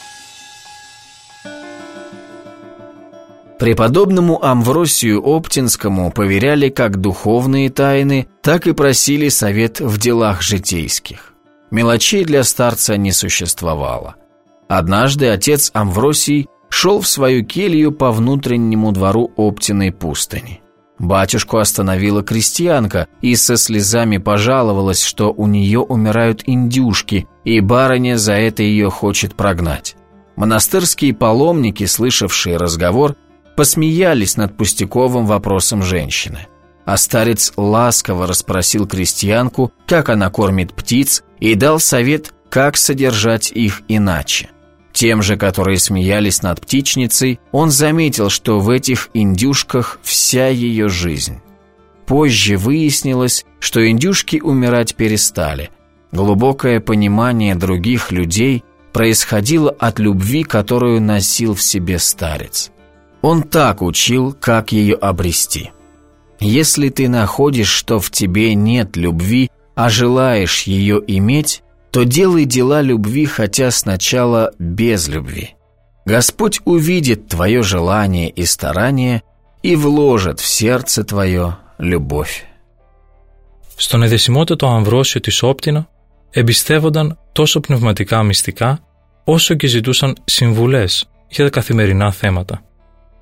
Преподобному Амвросию Оптинскому поверяли как духовные тайны, так и просили совет в делах житейских. Мелочей для старца не существовало. Однажды отец Амвросий шел в свою келью по внутреннему двору Оптиной пустыни. Батюшку остановила крестьянка и со слезами пожаловалась, что у нее умирают индюшки, и барыня за это ее хочет прогнать. Монастырские паломники, слышавшие разговор, посмеялись над пустяковым вопросом женщины. А старец ласково расспросил крестьянку, как она кормит птиц, и дал совет, как содержать их иначе. Тем же, которые смеялись над птичницей, он заметил, что в этих индюшках вся ее жизнь. Позже выяснилось, что индюшки умирать перестали. Глубокое понимание других людей происходило от любви, которую носил в себе старец. Он так учил, как ее обрести. Если ты находишь, что в тебе нет любви, а желаешь ее иметь, то делай дела любви, хотя сначала без любви. Господь увидит твое желание и старание и вложит в сердце твое любовь. Στον εδεσιμότατο Αμβρόσιο της Όπτινα εμπιστεύονταν τόσο πνευματικά μυστικά όσο και ζητούσαν συμβουλές για τα καθημερινά θέματα.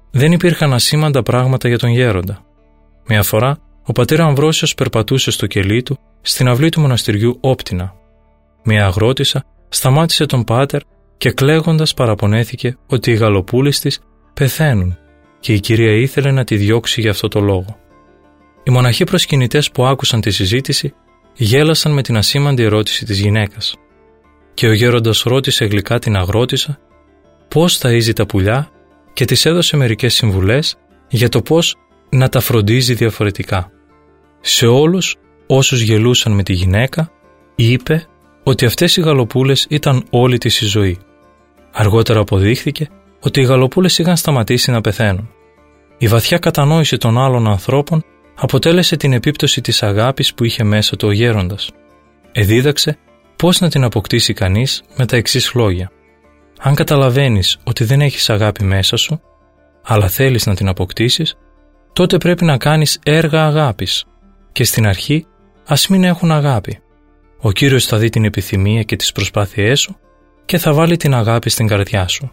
Δεν υπήρχαν ασήμαντα πράγματα για τον γέροντα. Μια φορά, ο πατέρα Αμβρόσιος περπατούσε στο κελί του στην αυλή του μοναστηριού Όπτινα. Μια αγρότισσα σταμάτησε τον πάτερ και κλαίγοντας παραπονέθηκε ότι οι γαλοπούλες της πεθαίνουν και η κυρία ήθελε να τη διώξει για αυτό το λόγο. Οι μοναχοί προσκυνητές που άκουσαν τη συζήτηση γέλασαν με την ασήμαντη ερώτηση της γυναίκας. Και ο γέροντας ρώτησε γλυκά την αγρότισσα πώς ταΐζει τα πουλιά και της έδωσε μερικές συμβουλές για το πώς να τα φροντίζει διαφορετικά. Σε όλους όσους γελούσαν με τη γυναίκα, είπε ότι αυτές οι γαλοπούλες ήταν όλη της η ζωή. Αργότερα αποδείχθηκε ότι οι γαλοπούλες είχαν σταματήσει να πεθαίνουν. Η βαθιά κατανόηση των άλλων ανθρώπων αποτέλεσε την επίπτωση της αγάπης που είχε μέσα του ο γέροντας. Εδίδαξε πώς να την αποκτήσει κανείς με τα εξής λόγια. Αν καταλαβαίνεις ότι δεν έχεις αγάπη μέσα σου, αλλά θέλεις να την αποκτήσεις, τότε πρέπει να κάνεις έργα αγάπης και στην αρχή ας μην έχουν αγάπη. Ο Κύριος θα δει την επιθυμία και τις προσπάθειές σου και θα βάλει την αγάπη στην καρδιά σου.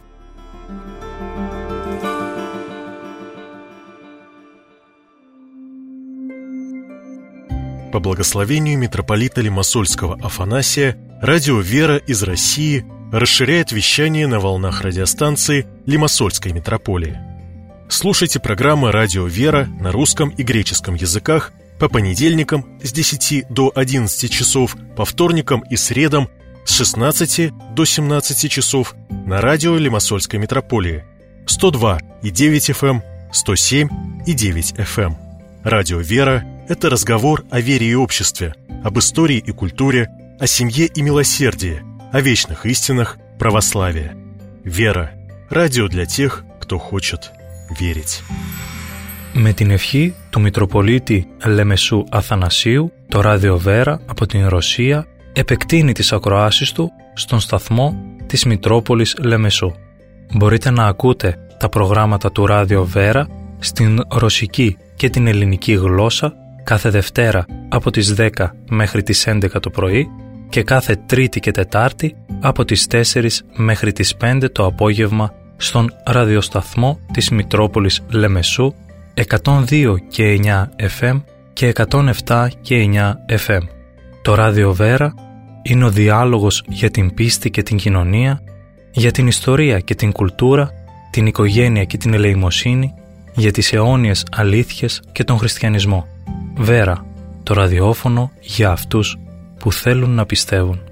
По благословению митрополита Лимассольского Афанасия, радио «Вера» из России расширяет вещание на волнах радиостанции Лимассольской митрополии. Слушайте программы «Радио «Вера» на русском и греческом языках по понедельникам с 10 до 11 часов, по вторникам и средам с 16 до 17 часов на радио Лимассольской митрополии 102,9 FM, 107,9 FM. Радио «Вера» — это разговор о вере и обществе, об истории и культуре, о семье и милосердии, о вечных истинах православия. «Вера» — радио для тех, кто хочет верить. Με την ευχή του Μητροπολίτη Λεμεσού Αθανασίου, το ράδιο Βέρα από την Ρωσία επεκτείνει τις ακροάσεις του στον σταθμό της Μητρόπολης Λεμεσού. Μπορείτε να ακούτε τα προγράμματα του ράδιο Βέρα στην ρωσική και την ελληνική γλώσσα κάθε Δευτέρα από τις 10 μέχρι τις 11 το πρωί και κάθε Τρίτη και Τετάρτη από τις 4 μέχρι τις 5 το απόγευμα στον ραδιοσταθμό της Μητρόπολης Λεμεσού 102 και 9 FM και 107 και 9 FM. Το ράδιο Βέρα είναι ο διάλογος για την πίστη και την κοινωνία, για την ιστορία και την κουλτούρα, την οικογένεια και την ελεημοσύνη, για τις αιώνιες αλήθειες και τον χριστιανισμό. Βέρα, το ραδιόφωνο για αυτούς που θέλουν να πιστεύουν.